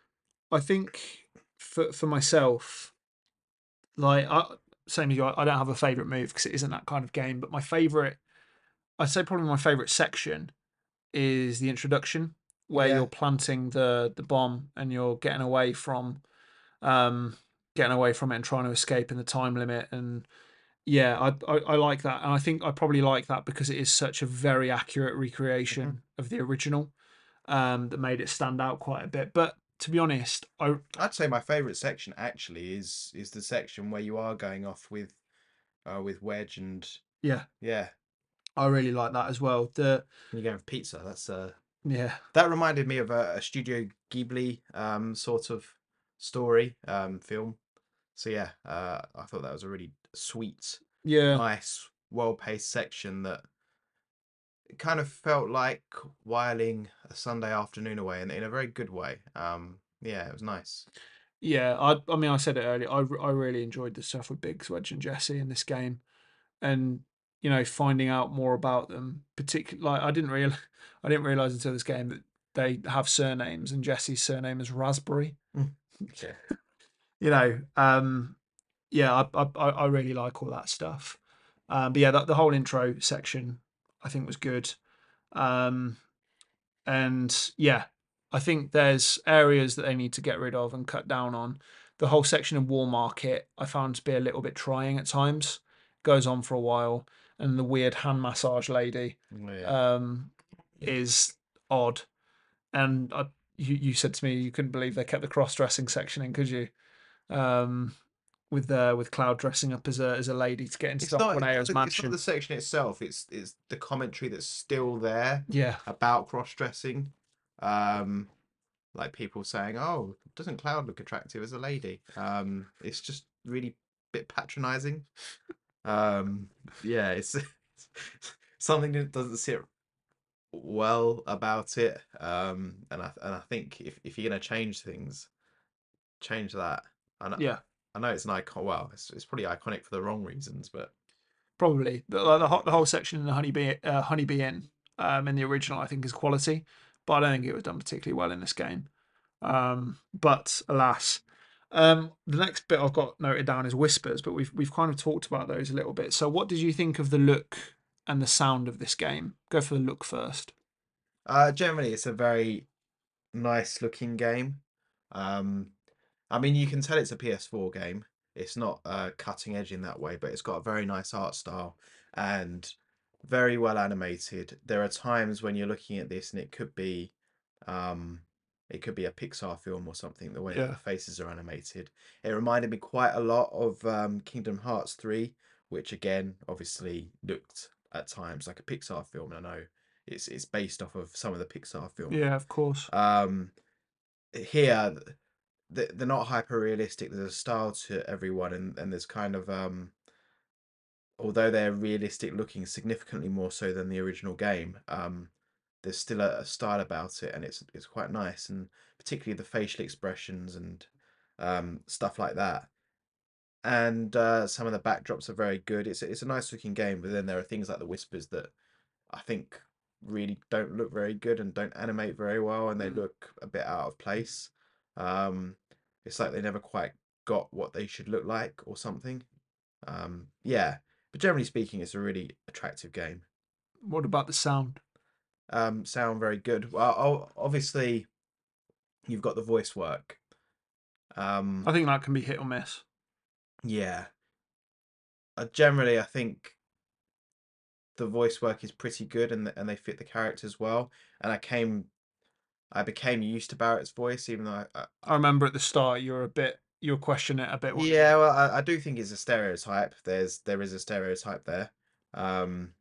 I think for for myself, like I, same as you, I don't have a favorite move because it isn't that kind of game. But my favorite, I'd say probably my favorite section is the introduction, where Yeah. you're planting the the bomb and you're getting away from, um, getting away from it and trying to escape in the time limit. And yeah, I, I I like that, and I think I probably like that because it is such a very accurate recreation Mhm. of the original, um, that made it stand out quite a bit. But to be honest, I I'd say my favorite section actually is is the section where you are going off with uh, with Wedge and yeah, yeah, I really like that as well. The you're going for pizza. That's uh yeah, that reminded me of a, a Studio Ghibli um sort of story um film. So yeah, uh, I thought that was a really sweet, yeah, nice, well-paced section that kind of felt like whiling a Sunday afternoon away in, in a very good way. Um, yeah, it was nice. yeah. I I mean, I said it earlier. I I really enjoyed the stuff with Biggs, Wedge, and Jesse in this game, and you know, finding out more about them. Particularly, like I didn't real I didn't realize until this game that they have surnames, and Jesse's surname is Raspberry. Yeah. You know, um, yeah, I, I I really like all that stuff. Um, but yeah, that, the whole intro section I think was good. Um, and yeah, I think there's areas that they need to get rid of and cut down on. The whole section of Wall Market I found to be a little bit trying at times. Goes on for a while, and the weird hand massage lady Yeah. um, is odd. And I, you you said to me you couldn't believe they kept the cross dressing section in, could you? Um, with uh, with Cloud dressing up as a as a lady to get into It's Doc not. It's not, Boneo's the, it's not mansion. the section itself. It's it's the commentary that's still there Yeah, about cross dressing. Um, like people saying, "Oh, doesn't Cloud look attractive as a lady?" Um, it's just really bit patronizing. Um, yeah, it's something that doesn't sit well about it. Um, and I and I think if if you're gonna change things, change that. And I, yeah, I know it's an icon. Well, it's it's probably iconic for the wrong reasons, but Probably the, like the, whole, the whole section in the Honeybee uh, Honeybee Inn um, in the original, I think, is quality, but I don't think it was done particularly well in this game. Um, but alas, um, the next bit I've got noted down is whispers, but we've we've kind of talked about those a little bit. So, what did you think of the look and the sound of this game? Go for the look first. uh, generally it's a very nice looking game. Um, I mean, you can tell it's a P S four game. It's not uh, cutting edge in that way, but it's got a very nice art style and very well animated. There are times when you're looking at this and it could be, um, it could be a Pixar film or something. The way that the Yeah, faces are animated, it reminded me quite a lot of um, Kingdom Hearts three, which again, obviously looked at times like a Pixar film. And I know it's it's based off of some of the Pixar films. yeah, of course. Um, here th- they're not hyper realistic. There's a style to everyone, and, and there's kind of um, although they're realistic looking, significantly more so than the original game. Um, there's still a, a style about it, and it's it's quite nice, and particularly the facial expressions and um, stuff like that. And uh, some of the backdrops are very good. It's a- it's a nice looking game, but then there are things like the whispers that I think really don't look very good and don't animate very well, and they Mm. look a bit out of place. Um, it's like they never quite got what they should look like or something. Um, yeah, but generally speaking, it's a really attractive game. What about the sound? Um, sound very good. Well, o- obviously you've got the voice work. Um, I think that can be hit or miss. yeah, uh, generally I think the voice work is pretty good and and they fit the characters well. And I came, I became used to Barrett's voice, even though I, I remember at the start you were a bit, you were questioning it a bit, weren't you? yeah, well, I, I do think it's a stereotype. There's there is a stereotype there. Um,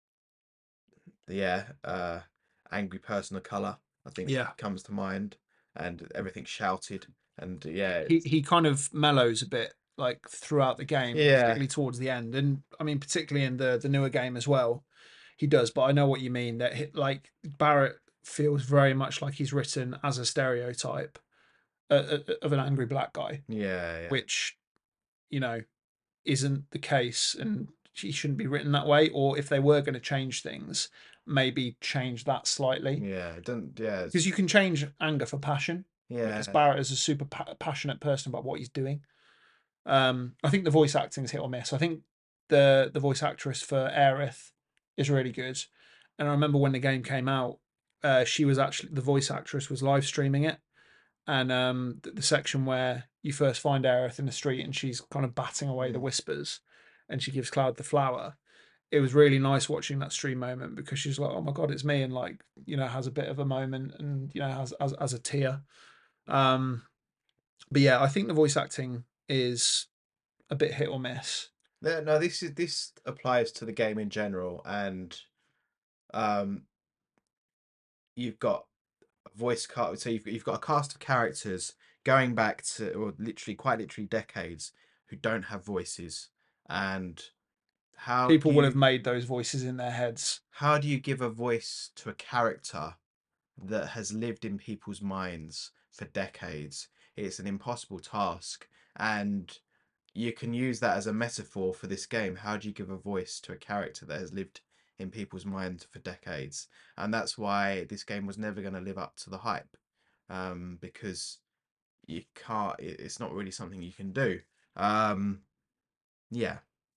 yeah, uh, angry person of color, I think Yeah. comes to mind, and everything shouted, and yeah, he it's, he kind of mellows a bit like throughout the game, but yeah, particularly towards the end. And I mean, particularly in the the newer game as well, he does. But I know what you mean. That he, like Barrett feels very much like he's written as a stereotype uh, uh, of an angry black guy, yeah, yeah, which you know isn't the case, and he shouldn't be written that way. Or if they were going to change things, maybe change that slightly yeah. It doesn't, yeah, because it's, you can change anger for passion. Because yeah. Barrett is a super pa- passionate person about what he's doing. Um, I think the voice acting is hit or miss. I think the the voice actress for Aerith is really good, and I remember when the game came out, uh, she was actually the voice actress was live streaming it, and um, the, the section where you first find Aerith in the street and she's kind of batting away the Mm. whispers, and she gives Cloud the flower. It was really nice watching that stream moment because she's like, "Oh my god, it's me," and like you know has a bit of a moment and you know has has, has a tear. Um, but yeah, I think the voice acting is a bit hit or miss. No, no, this is this applies to the game in general, and um, you've got voice cast. So you've you've got a cast of characters going back to, or literally quite literally decades, who don't have voices, and how do People will have you made those voices in their heads. how do you give a voice to a character that has lived in people's minds for decades? It's an impossible task, and you can use that as a metaphor for this game. How do you give a voice to a character that has lived in people's minds for decades? And that's why this game was never going to live up to the hype, um, because you can't. It's not really something you can do. Um, yeah,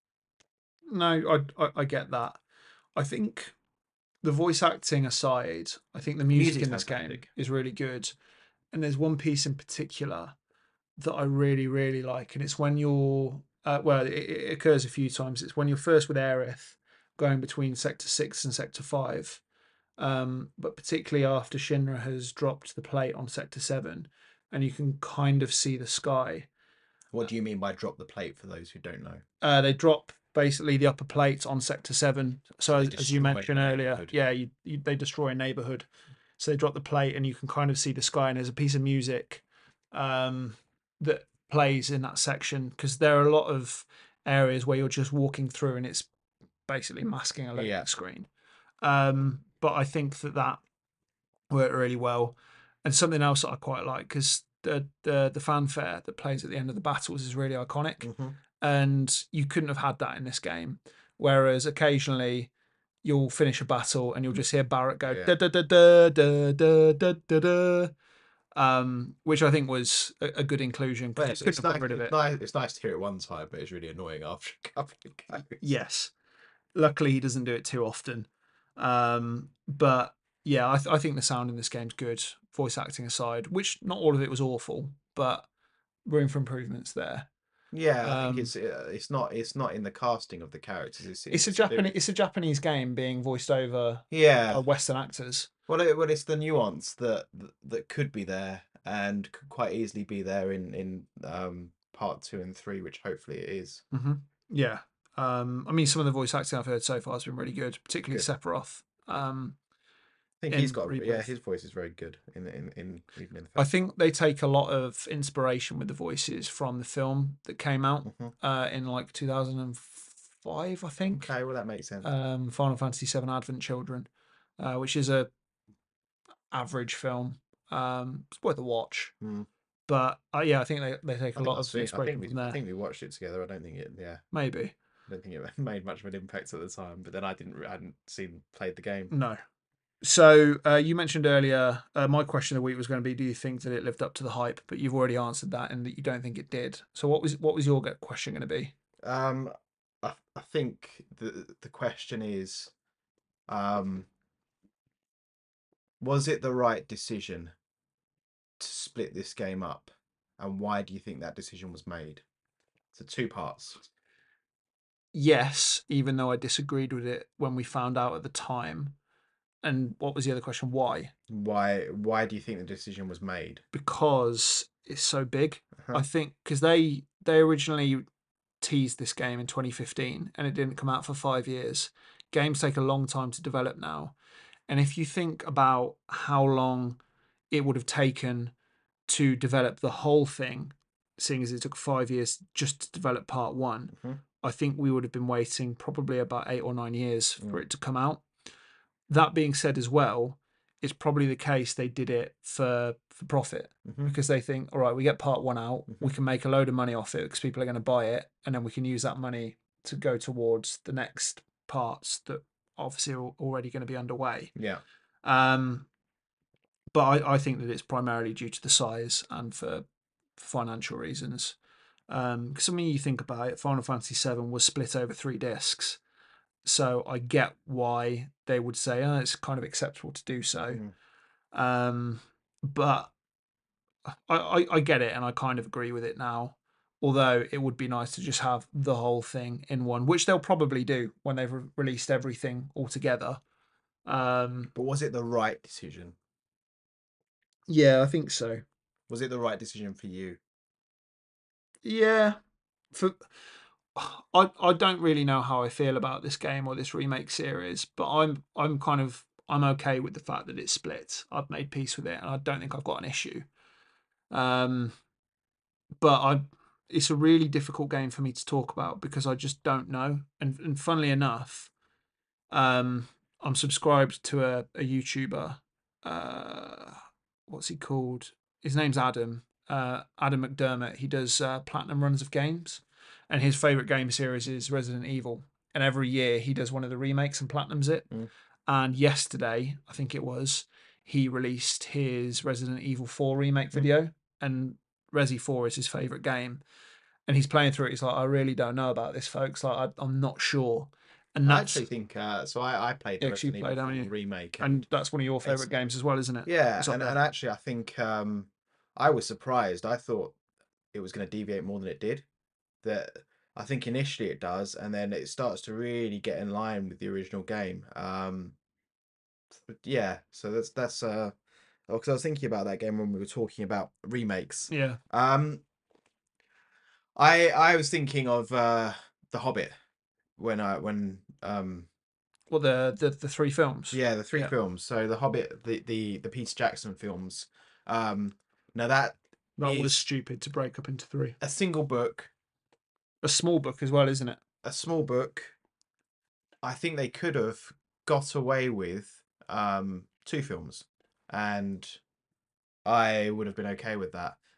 No, I, I I get that. I think the voice acting aside, I think the the music music's in this game fantastic. is really good. And there's one piece in particular that I really really like, and it's when you're uh, well, it, it occurs a few times. It's when you're first with Aerith, going between Sector Six and Sector Five. Um, but particularly after Shinra has dropped the plate on Sector Seven, and you can kind of see the sky. What do you mean by drop the plate for those who don't know? Uh, they drop basically the upper plate on Sector Seven. So So they as, as you destroy mentioned the earlier, neighborhood. yeah, you, you, they destroy a neighborhood. So they drop the plate, and you can kind of see the sky. And there's a piece of music um, that plays in that section because there are a lot of areas where you're just walking through, and it's basically masking a Yeah. loading screen. Um, but I think that that worked really well. And something else that I quite like because the the the fanfare that plays at the end of the battles is really iconic, Mm-hmm. and you couldn't have had that in this game. Whereas occasionally you'll finish a battle and you'll just hear Barrett go Yeah. da da da da da da da da da, um, which I think was a, a good inclusion But because you it's, couldn't it's have nice. got rid of It's it. nice. It's nice to hear it one time, but it's really annoying after a couple of goes. Yes, luckily he doesn't do it too often, um, but yeah, I, th- I think the sound in this game's good. Voice acting aside, which not all of it was awful, but room for improvements there. Yeah, I think Um, it's uh, it's not it's not in the casting of the characters. It's in it's a its Japanese lyrics. it's a Japanese game being voiced over by Yeah. Western actors. Well, it, well, it's the nuance that that that could be there and could quite easily be there in in um part two and three, which hopefully it is. Hmm. Yeah. Um, I mean, some of the voice acting I've heard so far has been really good, particularly Good. Sephiroth. Um, I think he's in got a- yeah, Rebirth, his voice is very good in in in even in the I first. think they take a lot of inspiration with the voices from the film that came out Hmm. uh, in like two thousand five, I think. Okay, well that makes sense. Um, Final Fantasy seven Advent Children, uh, which is a average film. Um, it's worth a watch, Hmm. but uh, yeah, I think they, they take I a think lot I've of seen. I think inspiration we from I there. think we watched it together. I don't think it. Yeah, Maybe. I don't think it made much of an impact at the time. But then I didn't. I hadn't seen played the game. No. So uh, you mentioned earlier, uh, my question of the week was going to be, do you think that it lived up to the hype? But you've already answered that, and that you don't think it did. So what was what was your ge- question going to be? Um, I I think the the question is, um, was it the right decision to split this game up, and why do you think that decision was made? So two parts. Yes, even though I disagreed with it when we found out at the time. And what was the other question? Why? Why why do you think the decision was made? Because it's so big. Uh-huh. I think because they they originally teased this game in twenty fifteen and it didn't come out for five years. Games take a long time to develop now. And if you think about how long it would have taken to develop the whole thing, seeing as it took five years just to develop part one, Mhm. I think we would have been waiting probably about eight or nine years for Mm. it to come out. That being said, as well, it's probably the case they did it for for profit Mhm. because they think, all right, we get part one out, we Mhm. can make a load of money off it because people are going to buy it, and then we can use that money to go towards the next parts that obviously are already going to be underway. Yeah. Um, but I, I think that it's primarily due to the size and for financial reasons. Because I mean, you think about it, Final Fantasy seven was split over three discs, so I get why they would say, oh, it's kind of acceptable to do so. Mm. Um, but I, I, I get it and I kind of agree with it now. Although it would be nice to just have the whole thing in one, which they'll probably do when they've re- released everything all together. Um, But was it the right decision? yeah, I think so. Was it the right decision for you? Yeah, for I I don't really know how I feel about this game or this remake series, but I'm I'm kind of I'm okay with the fact that it's split. I've made peace with it, and I don't think I've got an issue. Um, but I it's a really difficult game for me to talk about because I just don't know. And and funnily enough, um, I'm subscribed to a, a YouTuber. Uh, what's he called? His name's Adam. Uh, Adam McDermott. He does uh, platinum runs of games, and his favorite game series is Resident Evil. And every year he does one of the remakes and platinums it. Mm. And yesterday, I think it was, he released his Resident Evil four remake Mm. video, and Resi four is his favorite game. And he's playing through it. He's like, I really don't know about this, folks. Like, I, I'm not sure. And I that's actually think uh, so. I I played the actually Resident Evil played, haven't four you? remake, And and that's one of your it's favorite games as well, isn't it? yeah, It's up and and there. actually I think um I was surprised. I thought it was going to deviate more than it did. That I think initially it does, and then it starts to really get in line with the original game. Um, but yeah, so that's that's uh, because I was thinking about that game when we were talking about remakes. Yeah. Um, I I was thinking of uh The Hobbit when I when um Well, the the the three films. yeah, the three Yeah. films. So The Hobbit, the the the Peter Jackson films. Um, now that That was is stupid to break up into three. a single book, A small book as well, isn't it? a small book. I think they could have got away with um two films, and I would have been okay with that.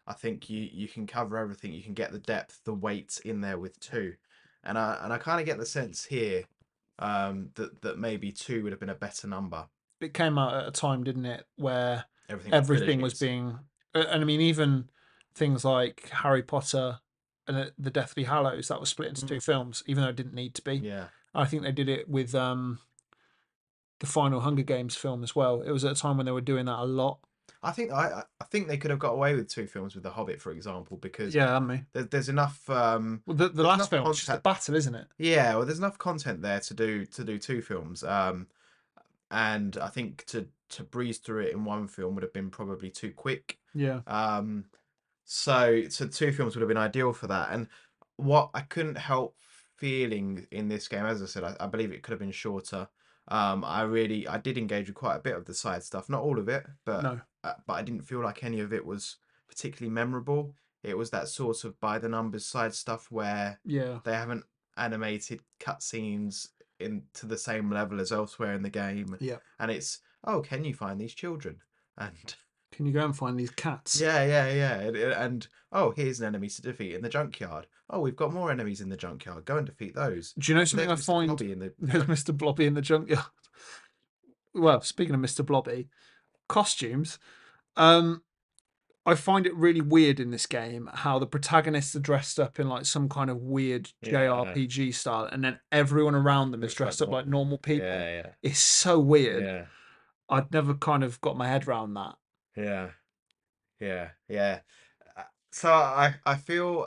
I think you you can cover everything. You can get the depth, the weight in there with two, and I and I kind of get the sense here um, that that maybe two would have been a better number. It came out at a time, didn't it, where Everything was everything was trilogies. being, a- and I mean, even things like Harry Potter and the the Deathly Hallows, that was split into two Mm. films, even though it didn't need to be. Yeah, I think they did it with um, the final Hunger Games film as well. It was at a time when they were doing that a lot. I think I I I think they could have got away with two films with The Hobbit, for example, because Yeah, I mean, there's there's enough um, well, the, the there's last enough film is just a content. battle, isn't it? Yeah, well, there's enough content there to do to do two films. Um, and I think to to breeze through it in one film would have been probably too quick. Yeah, Um, so so two films would have been ideal for that. And what I couldn't help feeling in this game, as I said, I, I believe it could have been shorter. Um, I really I did engage with quite a bit of the side stuff, not all of it, but no, uh, but I didn't feel like any of it was particularly memorable. It was that sort of by the numbers side stuff where yeah. they haven't animated cutscenes in to the same level as elsewhere in the game, Yeah. and it's, oh, can you find these children? And Can you go and find these cats? yeah, yeah, yeah, and, and oh, here's an enemy to defeat in the junkyard. Oh, we've got more enemies in the junkyard. Go and defeat those. Do you know Oh, something there's I mister find? Blobby in the There's mister Blobby in the junkyard. Well, speaking of mister Blobby, costumes. Um, I find it really weird in this game how the protagonists are dressed up in like some kind of weird yeah, J R P G style, and then everyone around them is looks like dressed up like normal. normal people. Yeah, It's so weird. yeah, I'd never kind of got my head around that. yeah, yeah, yeah, yeah. Uh, So I I feel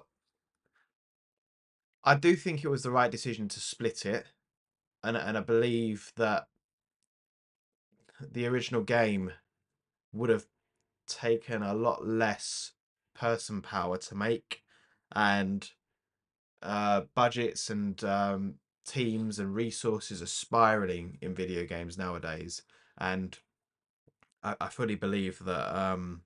I do think it was the right decision to split it, and and I believe that the original game would have taken a lot less person power to make, and uh, budgets and um, teams and resources are spiraling in video games nowadays. And I, I fully believe that um,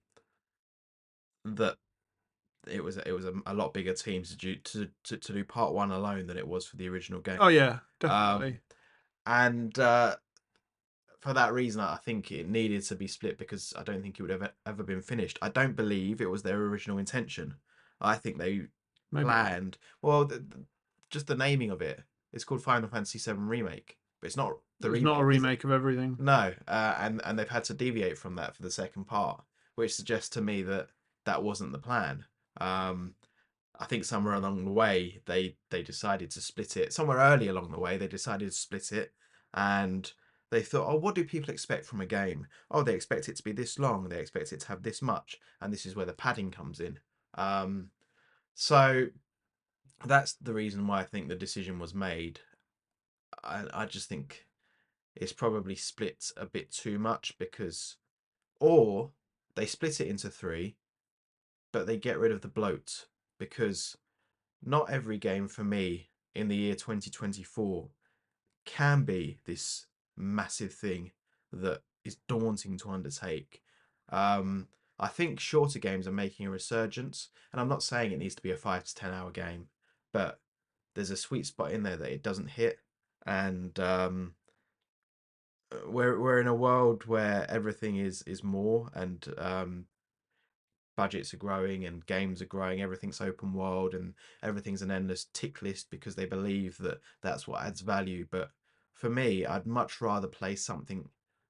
that it was it was a, a lot bigger team to do to, to to do part one alone than it was for the original game. Oh yeah, Um, definitely. and uh, for that reason, I think it needed to be split because I don't think it would have ever, ever been finished. I don't believe it was their original intention. I think they Maybe not. planned. Well, the, the- just the naming of it. It's called Final Fantasy seven Remake, but it's not the It's not a remake, is it? remake of everything. No, uh, and and they've had to deviate from that for the second part, which suggests to me that that wasn't the plan. Um, I think somewhere along the way they they decided to split it. Somewhere early along the way they decided to split it, and they thought, oh, what do people expect from a game? Oh, they expect it to be this long. They expect it to have this much, and this is where the padding comes in. Um, so that's the reason why I think the decision was made. I I just think it's probably split a bit too much because, or they split it into three, but they get rid of the bloat because not every game for me in the year twenty twenty-four can be this massive thing that is daunting to undertake. Um, I think shorter games are making a resurgence, and I'm not saying it needs to be a five to ten hour game, but there's a sweet spot in there that it doesn't hit, and um, we're we're in a world where everything is is more, and um, budgets are growing and games are growing, everything's open world and everything's an endless tick list because they believe that that's what adds value. But for me, I'd much rather play something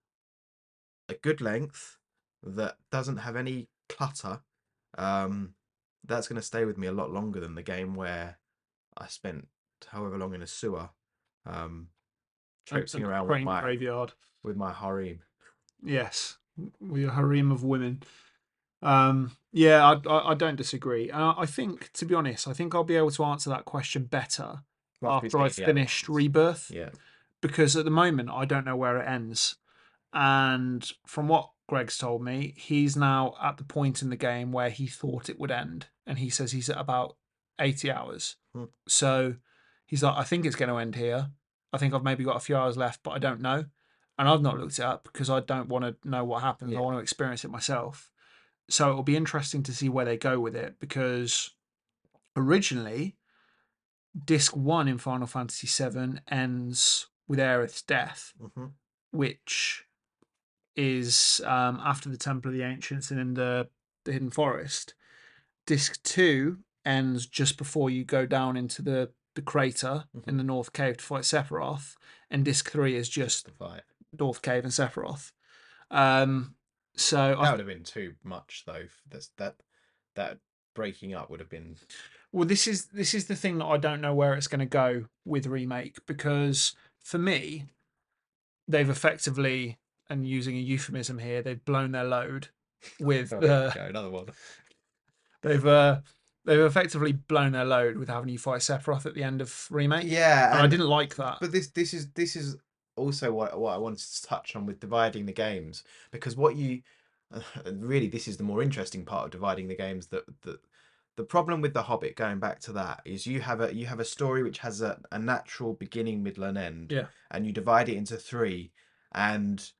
a good length that doesn't have any clutter. Um, that's going to stay with me a lot longer than the game where I spent however long in a sewer, um, And, traipsing and a around with train my graveyard. with my harem. Yes, with a harem of women. Um, yeah, I, I, I don't disagree. Uh, I think, to be honest, I think I'll be able to answer that question better After we've after I've seen the other finished ones. Rebirth, Yeah. because at the moment I don't know where it ends. And from what Greg's told me, he's now at the point in the game where he thought it would end, and he says he's at about eighty hours. Hmm. So he's like, I think it's going to end here. I think I've maybe got a few hours left, but I don't know. And I've not looked it up because I don't want to know what happens. I Yeah. want to experience it myself. So it'll be interesting to see where they go with it because originally, disc one in Final Fantasy seven ends with Aerith's death, Hmm. which is um, after the Temple of the Ancients and in the, the Hidden Forest. disc two ends just before you go down into the the crater Mhm. in the North Cave to fight Sephiroth, and disc three is just The fight. North Cave and Sephiroth. Um, so I That would have been too much, though. That's that that breaking up would have been. Well, this is this is the thing that I don't know where it's going to go with remake, because for me, they've effectively, and using a euphemism here, they've blown their load with Oh, here we the go, another one. they've uh they've effectively blown their load with having you fight Sephiroth at the end of remake. Yeah, and I and didn't like that. but this this is this is also what what I wanted to touch on with dividing the games, because what you really, this is the more interesting part of dividing the games. That that the problem with The Hobbit, going back to that, is you have a you have a story which has a, a natural beginning, middle, and end, Yeah, and you divide it into three, and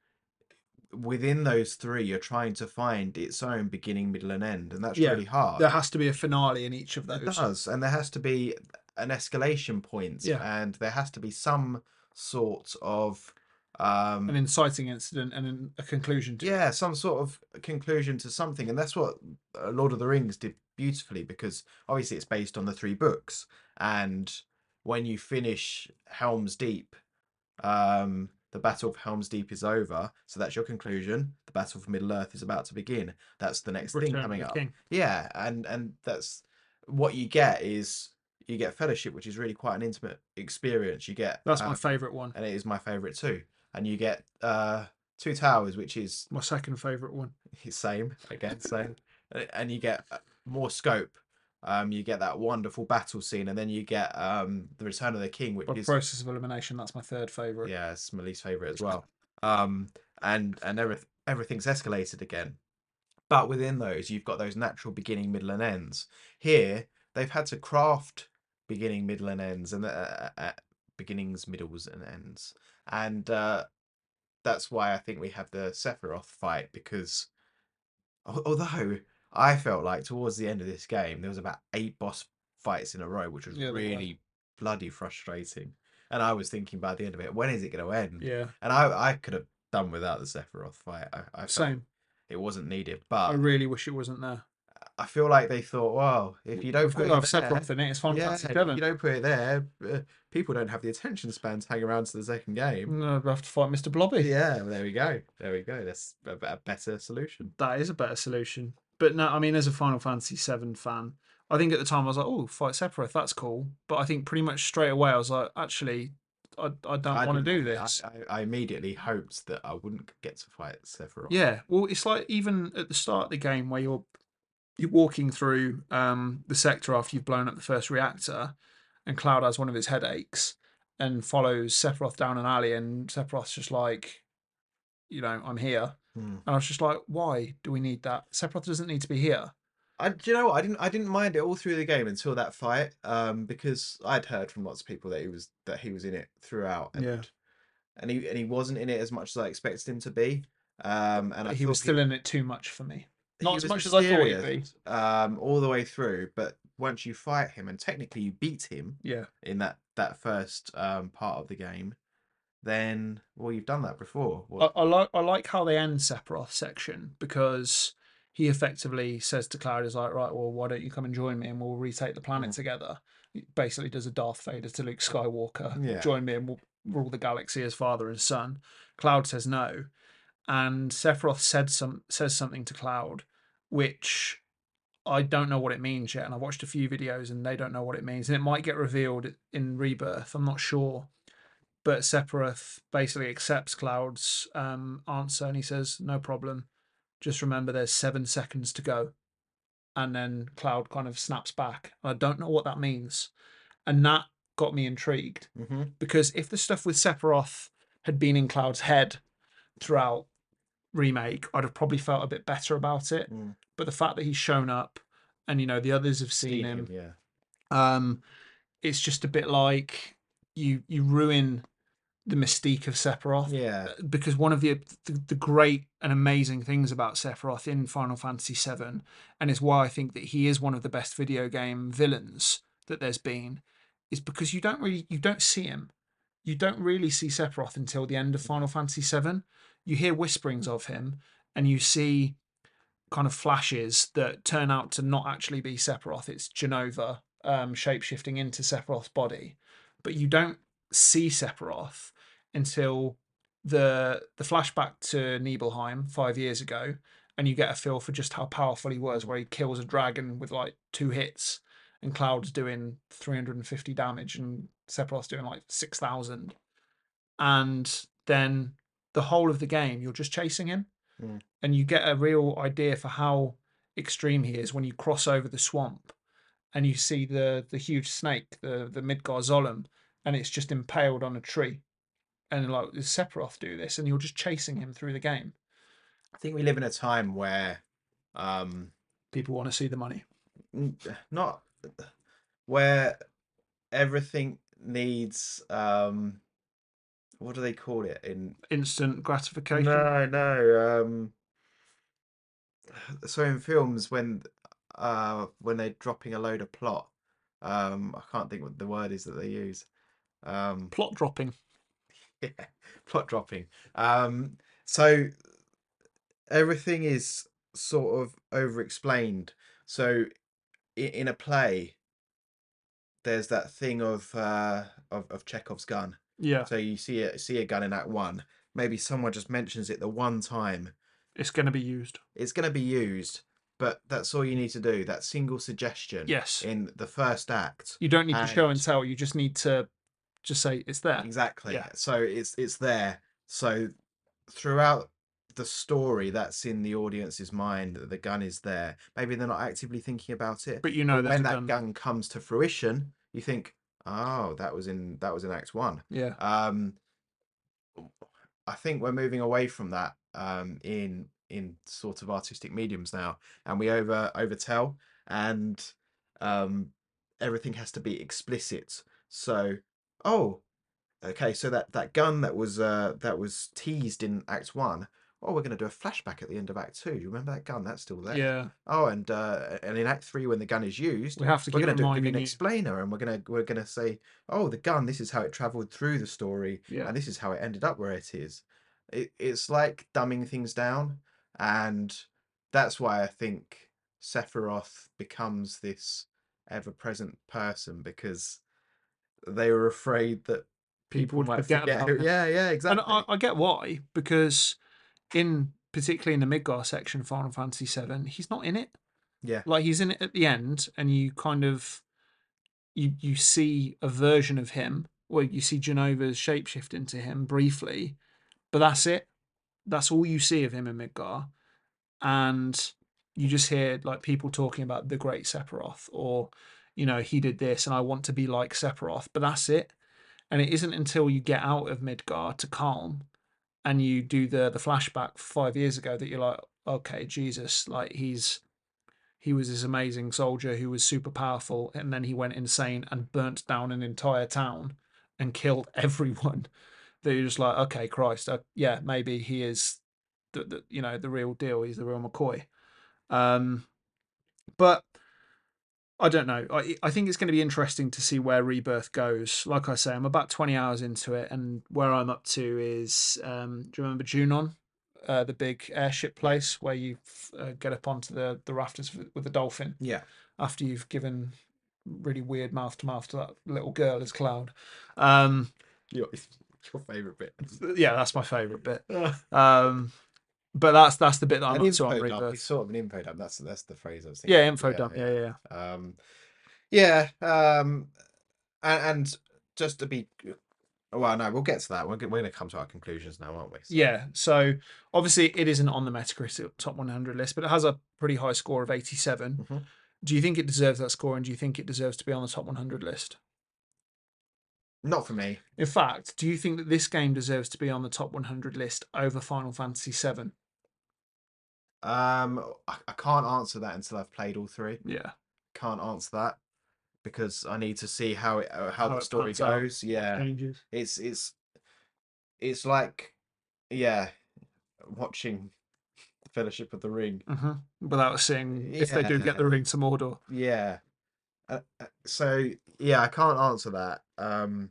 within those three, you're trying to find its own beginning, middle, and end, and that's yeah. really hard. There has to be a finale in each of It those. does, and there has to be an escalation point, Yeah, and there has to be some sort of um an inciting incident and an- a conclusion to it. yeah, some sort of conclusion to something, and that's what uh, Lord of the Rings did beautifully, because obviously it's based on the three books, and when you finish Helm's Deep, um the Battle of Helm's Deep is over, so that's your conclusion. The Battle for Middle Earth is about to begin. That's the next thing Return of coming the up. King. Yeah, and and that's what you get is you get Fellowship, which is really quite an intimate experience. You get That's my um, favourite one. and it is my favorite too. And you get uh Two Towers, which is My second favourite one. same again, same, Uh, and you get uh, more scope. Um, you get that wonderful battle scene, and then you get um the Return of the King, which By is process of elimination, that's my third favourite. yeah, it's my least favorite as well. Um, and and everything everything's escalated again. But within those, you've got those natural beginning, middle, and ends. Here, they've had to craft beginning, middle, and ends, and uh, uh, beginnings, middles, and ends, and uh, that's why I think we have the Sephiroth fight, because al- although I felt like towards the end of this game there was about eight boss fights in a row, which was Yeah, there were. really bloody frustrating. And I was thinking by the end of it, when is it going to end? Yeah, And I I could have done without the Sephiroth fight. I, I felt same. it wasn't needed, I but really wish it wasn't there. I feel like they thought, well, if you don't We've put got it I've there, Sephiroth in it. It's Final yeah, Fantasy if Seven. you don't put it there, uh, people don't have the attention span to hang around to the second game. No, we have to fight Mister Blobby. Yeah, there we go. There we go. That's a, a better solution. That is a better solution. But no, I mean, as a Final Fantasy Seven fan, I think at the time I was like, "Oh, fight Sephiroth, that's cool." But I think pretty much straight away I was like, "Actually, I, I don't I want to didn't. do I, this." I, I immediately hoped that I wouldn't get to fight Sephiroth. Yeah, well, it's like even at the start of the game where you're you're walking through um, the sector after you've blown up the first reactor, and Cloud has one of his headaches and follows Sephiroth down an alley, and Sephiroth's just like, you know, I'm here. Hmm. And I was just like, why do we need that? Sephiroth doesn't need to be here. I, do you know what? I didn't. I didn't mind it all through the game until that fight. Um, because I'd heard from lots of people that he was that he was in it throughout, and Yeah. and he and he wasn't in it as much as I expected him to be. Um, and I He was thought still in it too much for me. Not he as was much as I thought he'd be. mysterious, um, all the way through. But once you fight him, and technically you beat him Yeah. in that that first um part of the game, then well, you've done that before. I, What? I like I like how they end Sephiroth's section, because he effectively says to Cloud, is like, right, well, why don't you come and join me and we'll retake the planet Mm. together? He basically does a Darth Vader to Luke Skywalker. Yeah. Join me and we'll rule the galaxy as father and son. Cloud says no. And Sephiroth said some says something to Cloud, which I don't know what it means yet. And I watched a few videos and they don't know what it means. And it might get revealed in Rebirth. I'm not sure. But Sephiroth basically accepts Cloud's um, answer, and he says, "No problem. Just remember, there's seven seconds to go." And then Cloud kind of snaps back. I don't know what that means, and that got me intrigued, Mm-hmm. because if the stuff with Sephiroth had been in Cloud's head throughout remake, I'd have probably felt a bit better about it. Mm. But the fact that he's shown up, and you know the others have seen Seen him, him, yeah. um, it's just a bit like you you ruin the mystique of Sephiroth. Yeah. Because one of the, the the great and amazing things about Sephiroth in Final Fantasy seven, and is why I think that he is one of the best video game villains that there's been, is because you don't really you don't see him. You don't really see Sephiroth until the end of Final Fantasy seven. You hear whisperings of him, and you see kind of flashes that turn out to not actually be Sephiroth. It's Jenova um, shapeshifting into Sephiroth's body, but you don't see Sephiroth until the the flashback to Nibelheim five years ago, and you get a feel for just how powerful he was, where he kills a dragon with like two hits, and Cloud's doing three hundred fifty damage, and Sephiroth's doing like six thousand, and then the whole of the game you're just chasing him, Mm. and you get a real idea for how extreme he is when you cross over the swamp and you see the the huge snake, the the Midgar Zolom, and it's just impaled on a tree. And like, does Sephiroth do this? And you're just chasing him through the game. I think we live in a time where, um, People want to see the money. n- not where everything needs, um, what do they call it in? Instant gratification. No, no. Um, so in films, when uh when they're dropping a load of plot, um, I can't think what the word is that they use. Um, Plot dropping. yeah, plot dropping. Um, so everything is sort of over explained. So in, in a play, there's that thing of uh of, of Chekhov's gun. Yeah. So you see a see a gun in Act One. Maybe someone just mentions it the one time. It's going to be used. It's going to be used, but that's all you need to do. That single suggestion Yes. in the first act. You don't need to show and And tell. You just need to just say it's there. exactly. Yeah. So it's it's there. So throughout the story, that's in the audience's mind that the gun is there. Maybe they're not actively thinking about it, But you know but there's when a that gun. gun comes to fruition, you think, "Oh, that was in that was in Act One." Yeah. Um, I think we're moving away from that um, in in sort of artistic mediums now, and we over overtell, and um, everything has to be explicit. So, oh, okay, so that that gun that was uh that was teased in Act One. Oh, we're going to do a flashback at the end of Act Two. You remember that gun? That's still there. Yeah. Oh, and uh, and in Act Three, when the gun is used, We have to we're keep going to give you reminding an you. explainer, and we're gonna we're gonna say, oh, the gun. This is how it travelled through the story, Yeah. and this is how it ended up where it is. It, it's like dumbing things down, and that's why I think Sephiroth becomes this ever-present person, because they were afraid that People people would might forget forget about who. him. Yeah, yeah, And exactly. I, I get why, because in particularly in the Midgar section of Final Fantasy seven, he's not in it. Yeah, Like, he's in it at the end, and you kind of you you see a version of him where you see Genova's shapeshift into him briefly, but that's it. That's all you see of him in Midgar, and you just hear like people talking about the great Sephiroth, or you know, he did this, and I want to be like Sephiroth, but that's it. And it isn't until you get out of Midgar to Calm and you do the the flashback five years ago that you're like, okay, Jesus, like he's he was this amazing soldier who was super powerful, and then he went insane and burnt down an entire town and killed everyone. That you're just like, okay, Christ, uh, yeah, maybe he is the, the you know the real deal. He's the real McCoy. Um, but I don't know. I I think it's going to be interesting to see where Rebirth goes. Like I say, I'm about twenty hours into it, and where I'm up to is, um, do you remember Junon, uh, the big airship yeah, place where you uh, get up onto the the rafters with, with the dolphin yeah. after you've given really weird mouth to mouth to that little girl as Cloud. Um, Your your favorite bit. yeah, that's my favourite bit. An Um, but that's that's the bit that I'm up to on info dump. It's Rebirth. sort of an info dump. That's that's the phrase I was Yeah, thinking. info Yeah, dump. Yeah, yeah, yeah. yeah. Um, yeah. Um, and, and just to be, well, no, we'll get to that. We're g- we're going to come to our conclusions now, aren't we? So, Yeah, so obviously it isn't on the Metacritic top one hundred list, but it has a pretty high score of eighty-seven. Mhm. Do you think it deserves that score, and do you think it deserves to be on the top one hundred list? Not for me. In fact, do you think that this game deserves to be on the top one hundred list over Final Fantasy seven? Um, I, I can't answer that until I've played all three. Yeah, Can't answer that because I need to see how it uh, how how the it story pans out, goes. what Yeah, changes. it's it's it's like, yeah, watching the Fellowship of the Ring. hmm Without seeing if they do get the Yeah, ring to Mordor. yeah. Uh, uh, so yeah, I can't answer that. Um,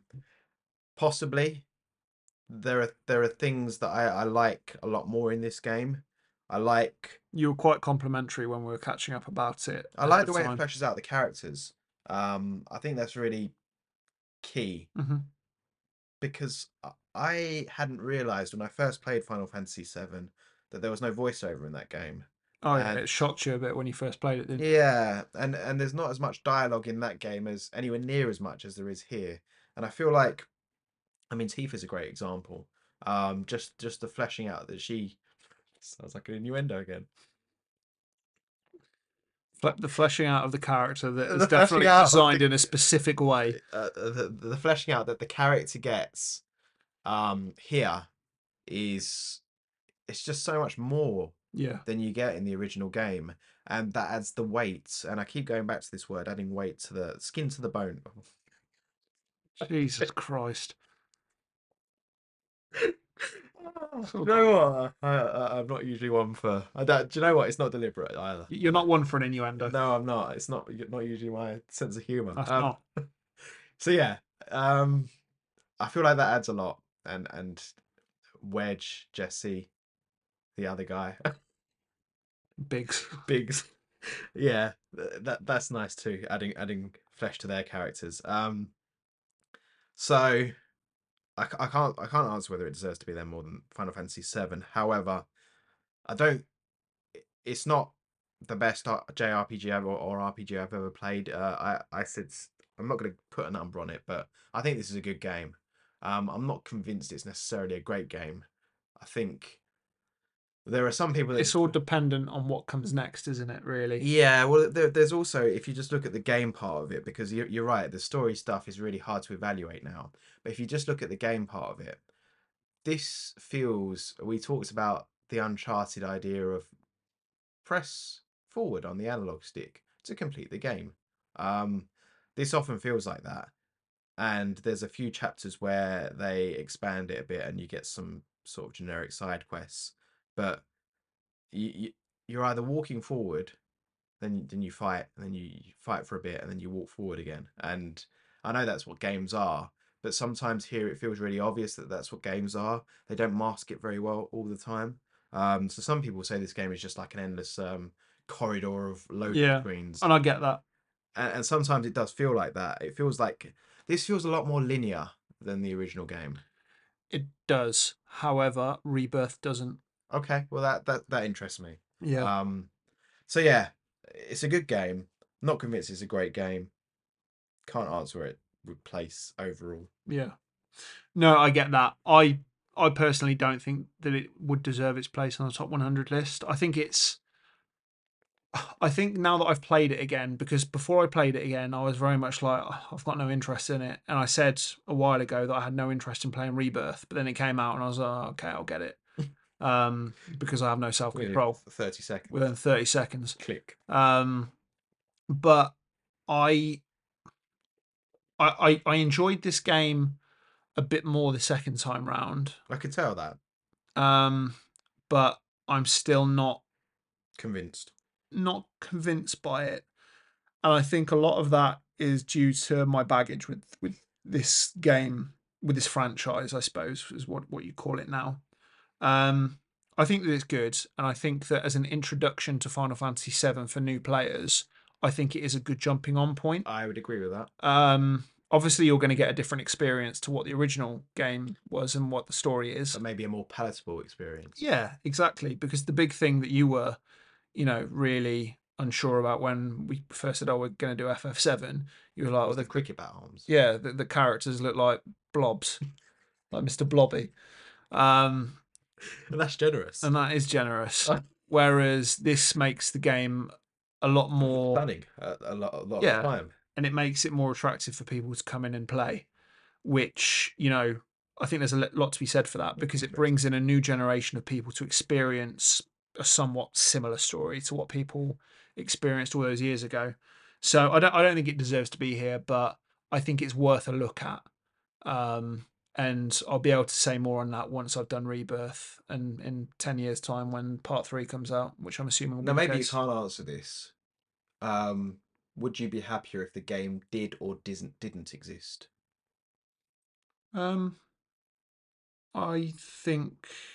possibly there are there are things that I, I like a lot more in this game. I like You were quite complimentary when we were catching up about it I ahead like the of way it time. fleshes out the characters. Um, I think that's really key Hmm. because I- I hadn't realized when I first played Final Fantasy seven that there was no voiceover in that game. Oh yeah, And it shocked you a bit when you first played it, didn't yeah, and and there's not as much dialogue in that game as anywhere near as much as there is here. And I feel like, I mean, Tifa's a great example. Um, just just the fleshing out that she sounds like an innuendo again. you? The fleshing out of the character that is The fleshing definitely out of designed the in a specific way. uh, the the fleshing out that the character gets um here is it's just so much more Yeah. than you get in the original game, and that adds the weight. And I keep going back to this word, adding weight to the skin to the bone. Jesus Christ. Do So you know what? I, I, I'm not usually one for. I don't, do you know what? It's not deliberate either. you're not one for an innuendo. No, I'm not. It's not not usually my sense of humor. That's Um, not. so yeah, um, I feel like that adds a lot, and and Wedge, Jesse, the other guy, Biggs. Biggs. Yeah, th- that that's nice too. Adding adding flesh to their characters. Um, so I, c- I can't I can't answer whether it deserves to be there more than Final Fantasy seven. However, I don't. It's not the best R- J R P G ever or R P G I've ever played. Uh, I I said s- I'm not going to put a number on it, but I think this is a good game. Um, I'm not convinced it's necessarily a great game. I think there are some people that It's all dependent on what comes next, isn't it, really? yeah, well, there, there's also if you just look at the game part of it, because you're, you're right, the story stuff is really hard to evaluate now. But if you just look at the game part of it, this feels. We talked about the Uncharted idea of press forward on the analog stick to complete the game. Um, this often feels like that, and there's a few chapters where they expand it a bit, and you get some sort of generic side quests, but you, you you're either walking forward then then you fight, and then you, you fight for a bit, and then you walk forward again. And I know that's what games are, but sometimes here it feels really obvious that that's what games are. They don't mask it very well all the time. Um, so some people say this game is just like an endless um, corridor of loading Yeah. screens, And I get that. and, and sometimes it does feel like that. It feels like this feels a lot more linear than the original game. It does. However, Rebirth doesn't. Okay, well that that that interests me. Yeah. Um, so yeah, it's a good game. Not convinced it's a great game. Can't answer it with place overall. Yeah. No, I get that. I I personally don't think that it would deserve its place on the top one hundred list. I think it's I think now that I've played it again, because before I played it again, I was very much like, "Oh, I've got no interest in it." And I said a while ago that I had no interest in playing Rebirth, but then it came out and I was like, oh, okay, I'll get it. Um, because I have no self Within control thirty seconds. within thirty seconds. Click. Um, but I, I, I I enjoyed this game a bit more the second time round. I could tell that. Um, but I'm still not Convinced. not convinced by it. And I think a lot of that is due to my baggage with with this game, with this franchise, I suppose, is what what you call it now. Um, I think that it's good, and I think that as an introduction to Final Fantasy seven for new players, I think it is a good jumping on point. I would agree with that. Um, obviously, you're going to get a different experience to what the original game was and what the story is. But maybe a more palatable experience. Yeah, exactly. Because the big thing that you were, you know, really unsure about when we first said, "Oh, we're going to do F F seven," you were like, "Oh, Was the the cricket bat arms. yeah, the, the characters look like blobs, like Mister Blobby," um, And that's generous. and that is generous. Whereas this makes the game a lot more, Stunning a, a lot, a lot of the yeah, time. and it makes it more attractive for people to come in and play. Which, you know, I think there's a lot to be said for that because it brings in a new generation of people to experience a somewhat similar story to what people experienced all those years ago. So I don't I don't think it deserves to be here, but I think it's worth a look at. Um, and I'll be able to say more on that once I've done Rebirth and in ten years' time when part three comes out, which I'm assuming will Now, be the maybe you case. can't answer this. Um, would you be happier if the game did or didn't didn't exist? Um, I think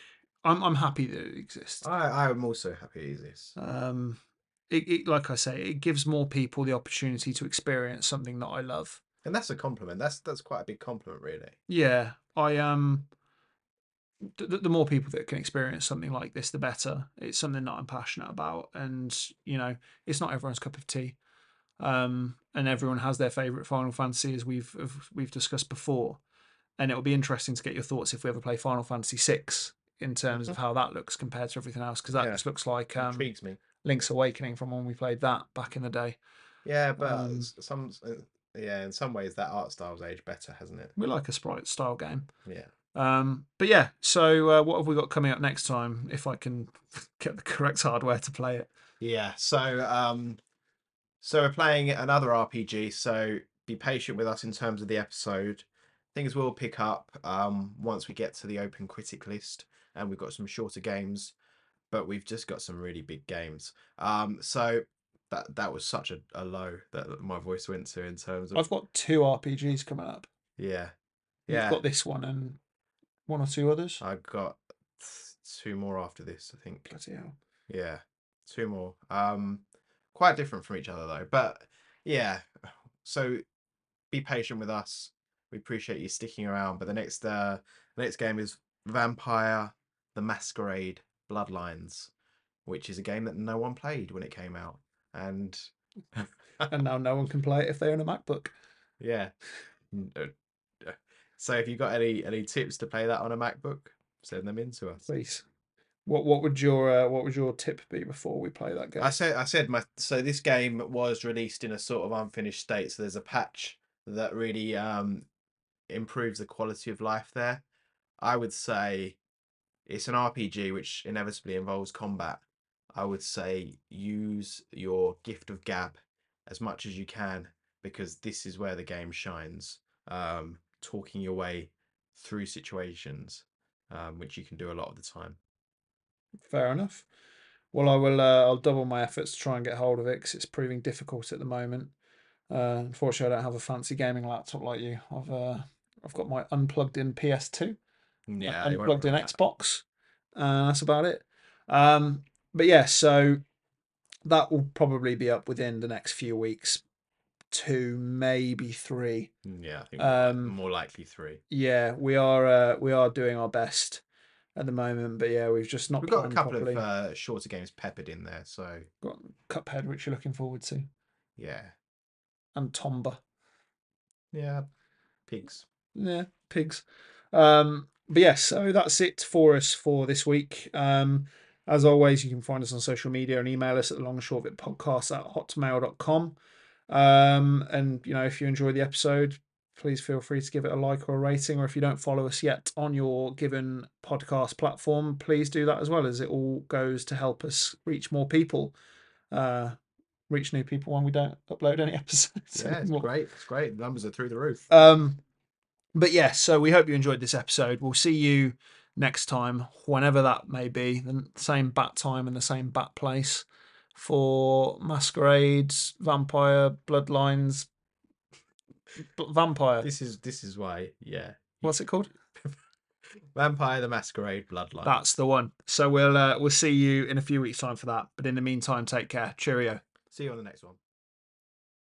I'm I'm happy that it exists. I I'm also happy it exists. Um, it, it like I say, it gives more people the opportunity to experience something that I love. And that's a compliment. That's that's quite a big compliment, really. Yeah, I um, the, the more people that can experience something like this, the better. It's something that I'm passionate about, and you know, it's not everyone's cup of tea. Um, and everyone has their favorite Final Fantasy, as we've we've discussed before. And it'll be interesting to get your thoughts if we ever play Final Fantasy six in terms of how that looks compared to everything else, because that Yeah. just looks like um, Intrigues me. Link's Awakening from when we played that back in the day. Yeah, but Um, s- some uh, yeah, in some ways that art style's aged better, hasn't it? we like a sprite style game. Yeah. Um, but yeah, so uh, what have we got coming up next time? If I can get the correct hardware to play it. Yeah. So um, so we're playing another R P G. So be patient with us in terms of the episode. Things will pick up um once we get to the open critic list, and we've got some shorter games, but we've just got some really big games. Um, so that that was such a, a low that my voice went to in terms of I've got two R P Gs coming up. yeah, You've yeah. got this one and one or two others. I got two more after this, I think. Bloody hell. Yeah, two more. Um, quite different from each other though. But yeah, so be patient with us. We appreciate you sticking around. But the next uh, the next game is Vampire: The Masquerade Bloodlines, which is a game that no one played when it came out, and And now no one can play it if they own a MacBook. yeah. So if you've got any any tips to play that on a MacBook, send them in to us. Please. What what would your uh, what would your tip be before we play that game? I said I said my so this game was released in a sort of unfinished state. So there's a patch that really um improves the quality of life there. I would say it's an R P G which inevitably involves combat. I would say use your gift of gab as much as you can, because this is where the game shines. Um, talking your way through situations, um, which you can do a lot of the time. Fair enough. Well, I will. Uh, I'll double my efforts to try and get hold of it because it's proving difficult at the moment. Uh, unfortunately, I don't have a fancy gaming laptop like you. I've uh, I've got my unplugged in P S two, Yeah, it won't unplugged in work out. Xbox. Uh, that's about it. Um, but yeah, so that will probably be up within the next few weeks, two maybe three. Yeah, I think more, like- Um, more likely three. Yeah, we are. Uh, we are doing our best at the moment, but yeah, we've just not We've got a planned couple properly. of uh, shorter games peppered in there, so Got Cuphead, which you're looking forward to, yeah, and Tomba. yeah, pigs. Yeah, pigs. Um, but yes, so that's it for us for this week. Um, as always, you can find us on social media and email us at the long and short of it podcast at hotmail dot com. Um, and you know, if you enjoy the episode, please feel free to give it a like or a rating. Or if you don't follow us yet on your given podcast platform, please do that as well, as it all goes to help us reach more people. Uh, reach new people when we don't upload any episodes Yeah, it's anymore. great. It's great. The numbers are through the roof. Um, but yeah, so we hope you enjoyed this episode. We'll see you next time, whenever that may be, the same bat time and the same bat place for Masquerades, Vampire, Bloodlines, B- Vampire. This is this is why, yeah. What's it called? Vampire: The Masquerade Bloodline. That's the one. So we'll uh, we'll see you in a few weeks' time for that. But in the meantime, take care. Cheerio. See you on the next one.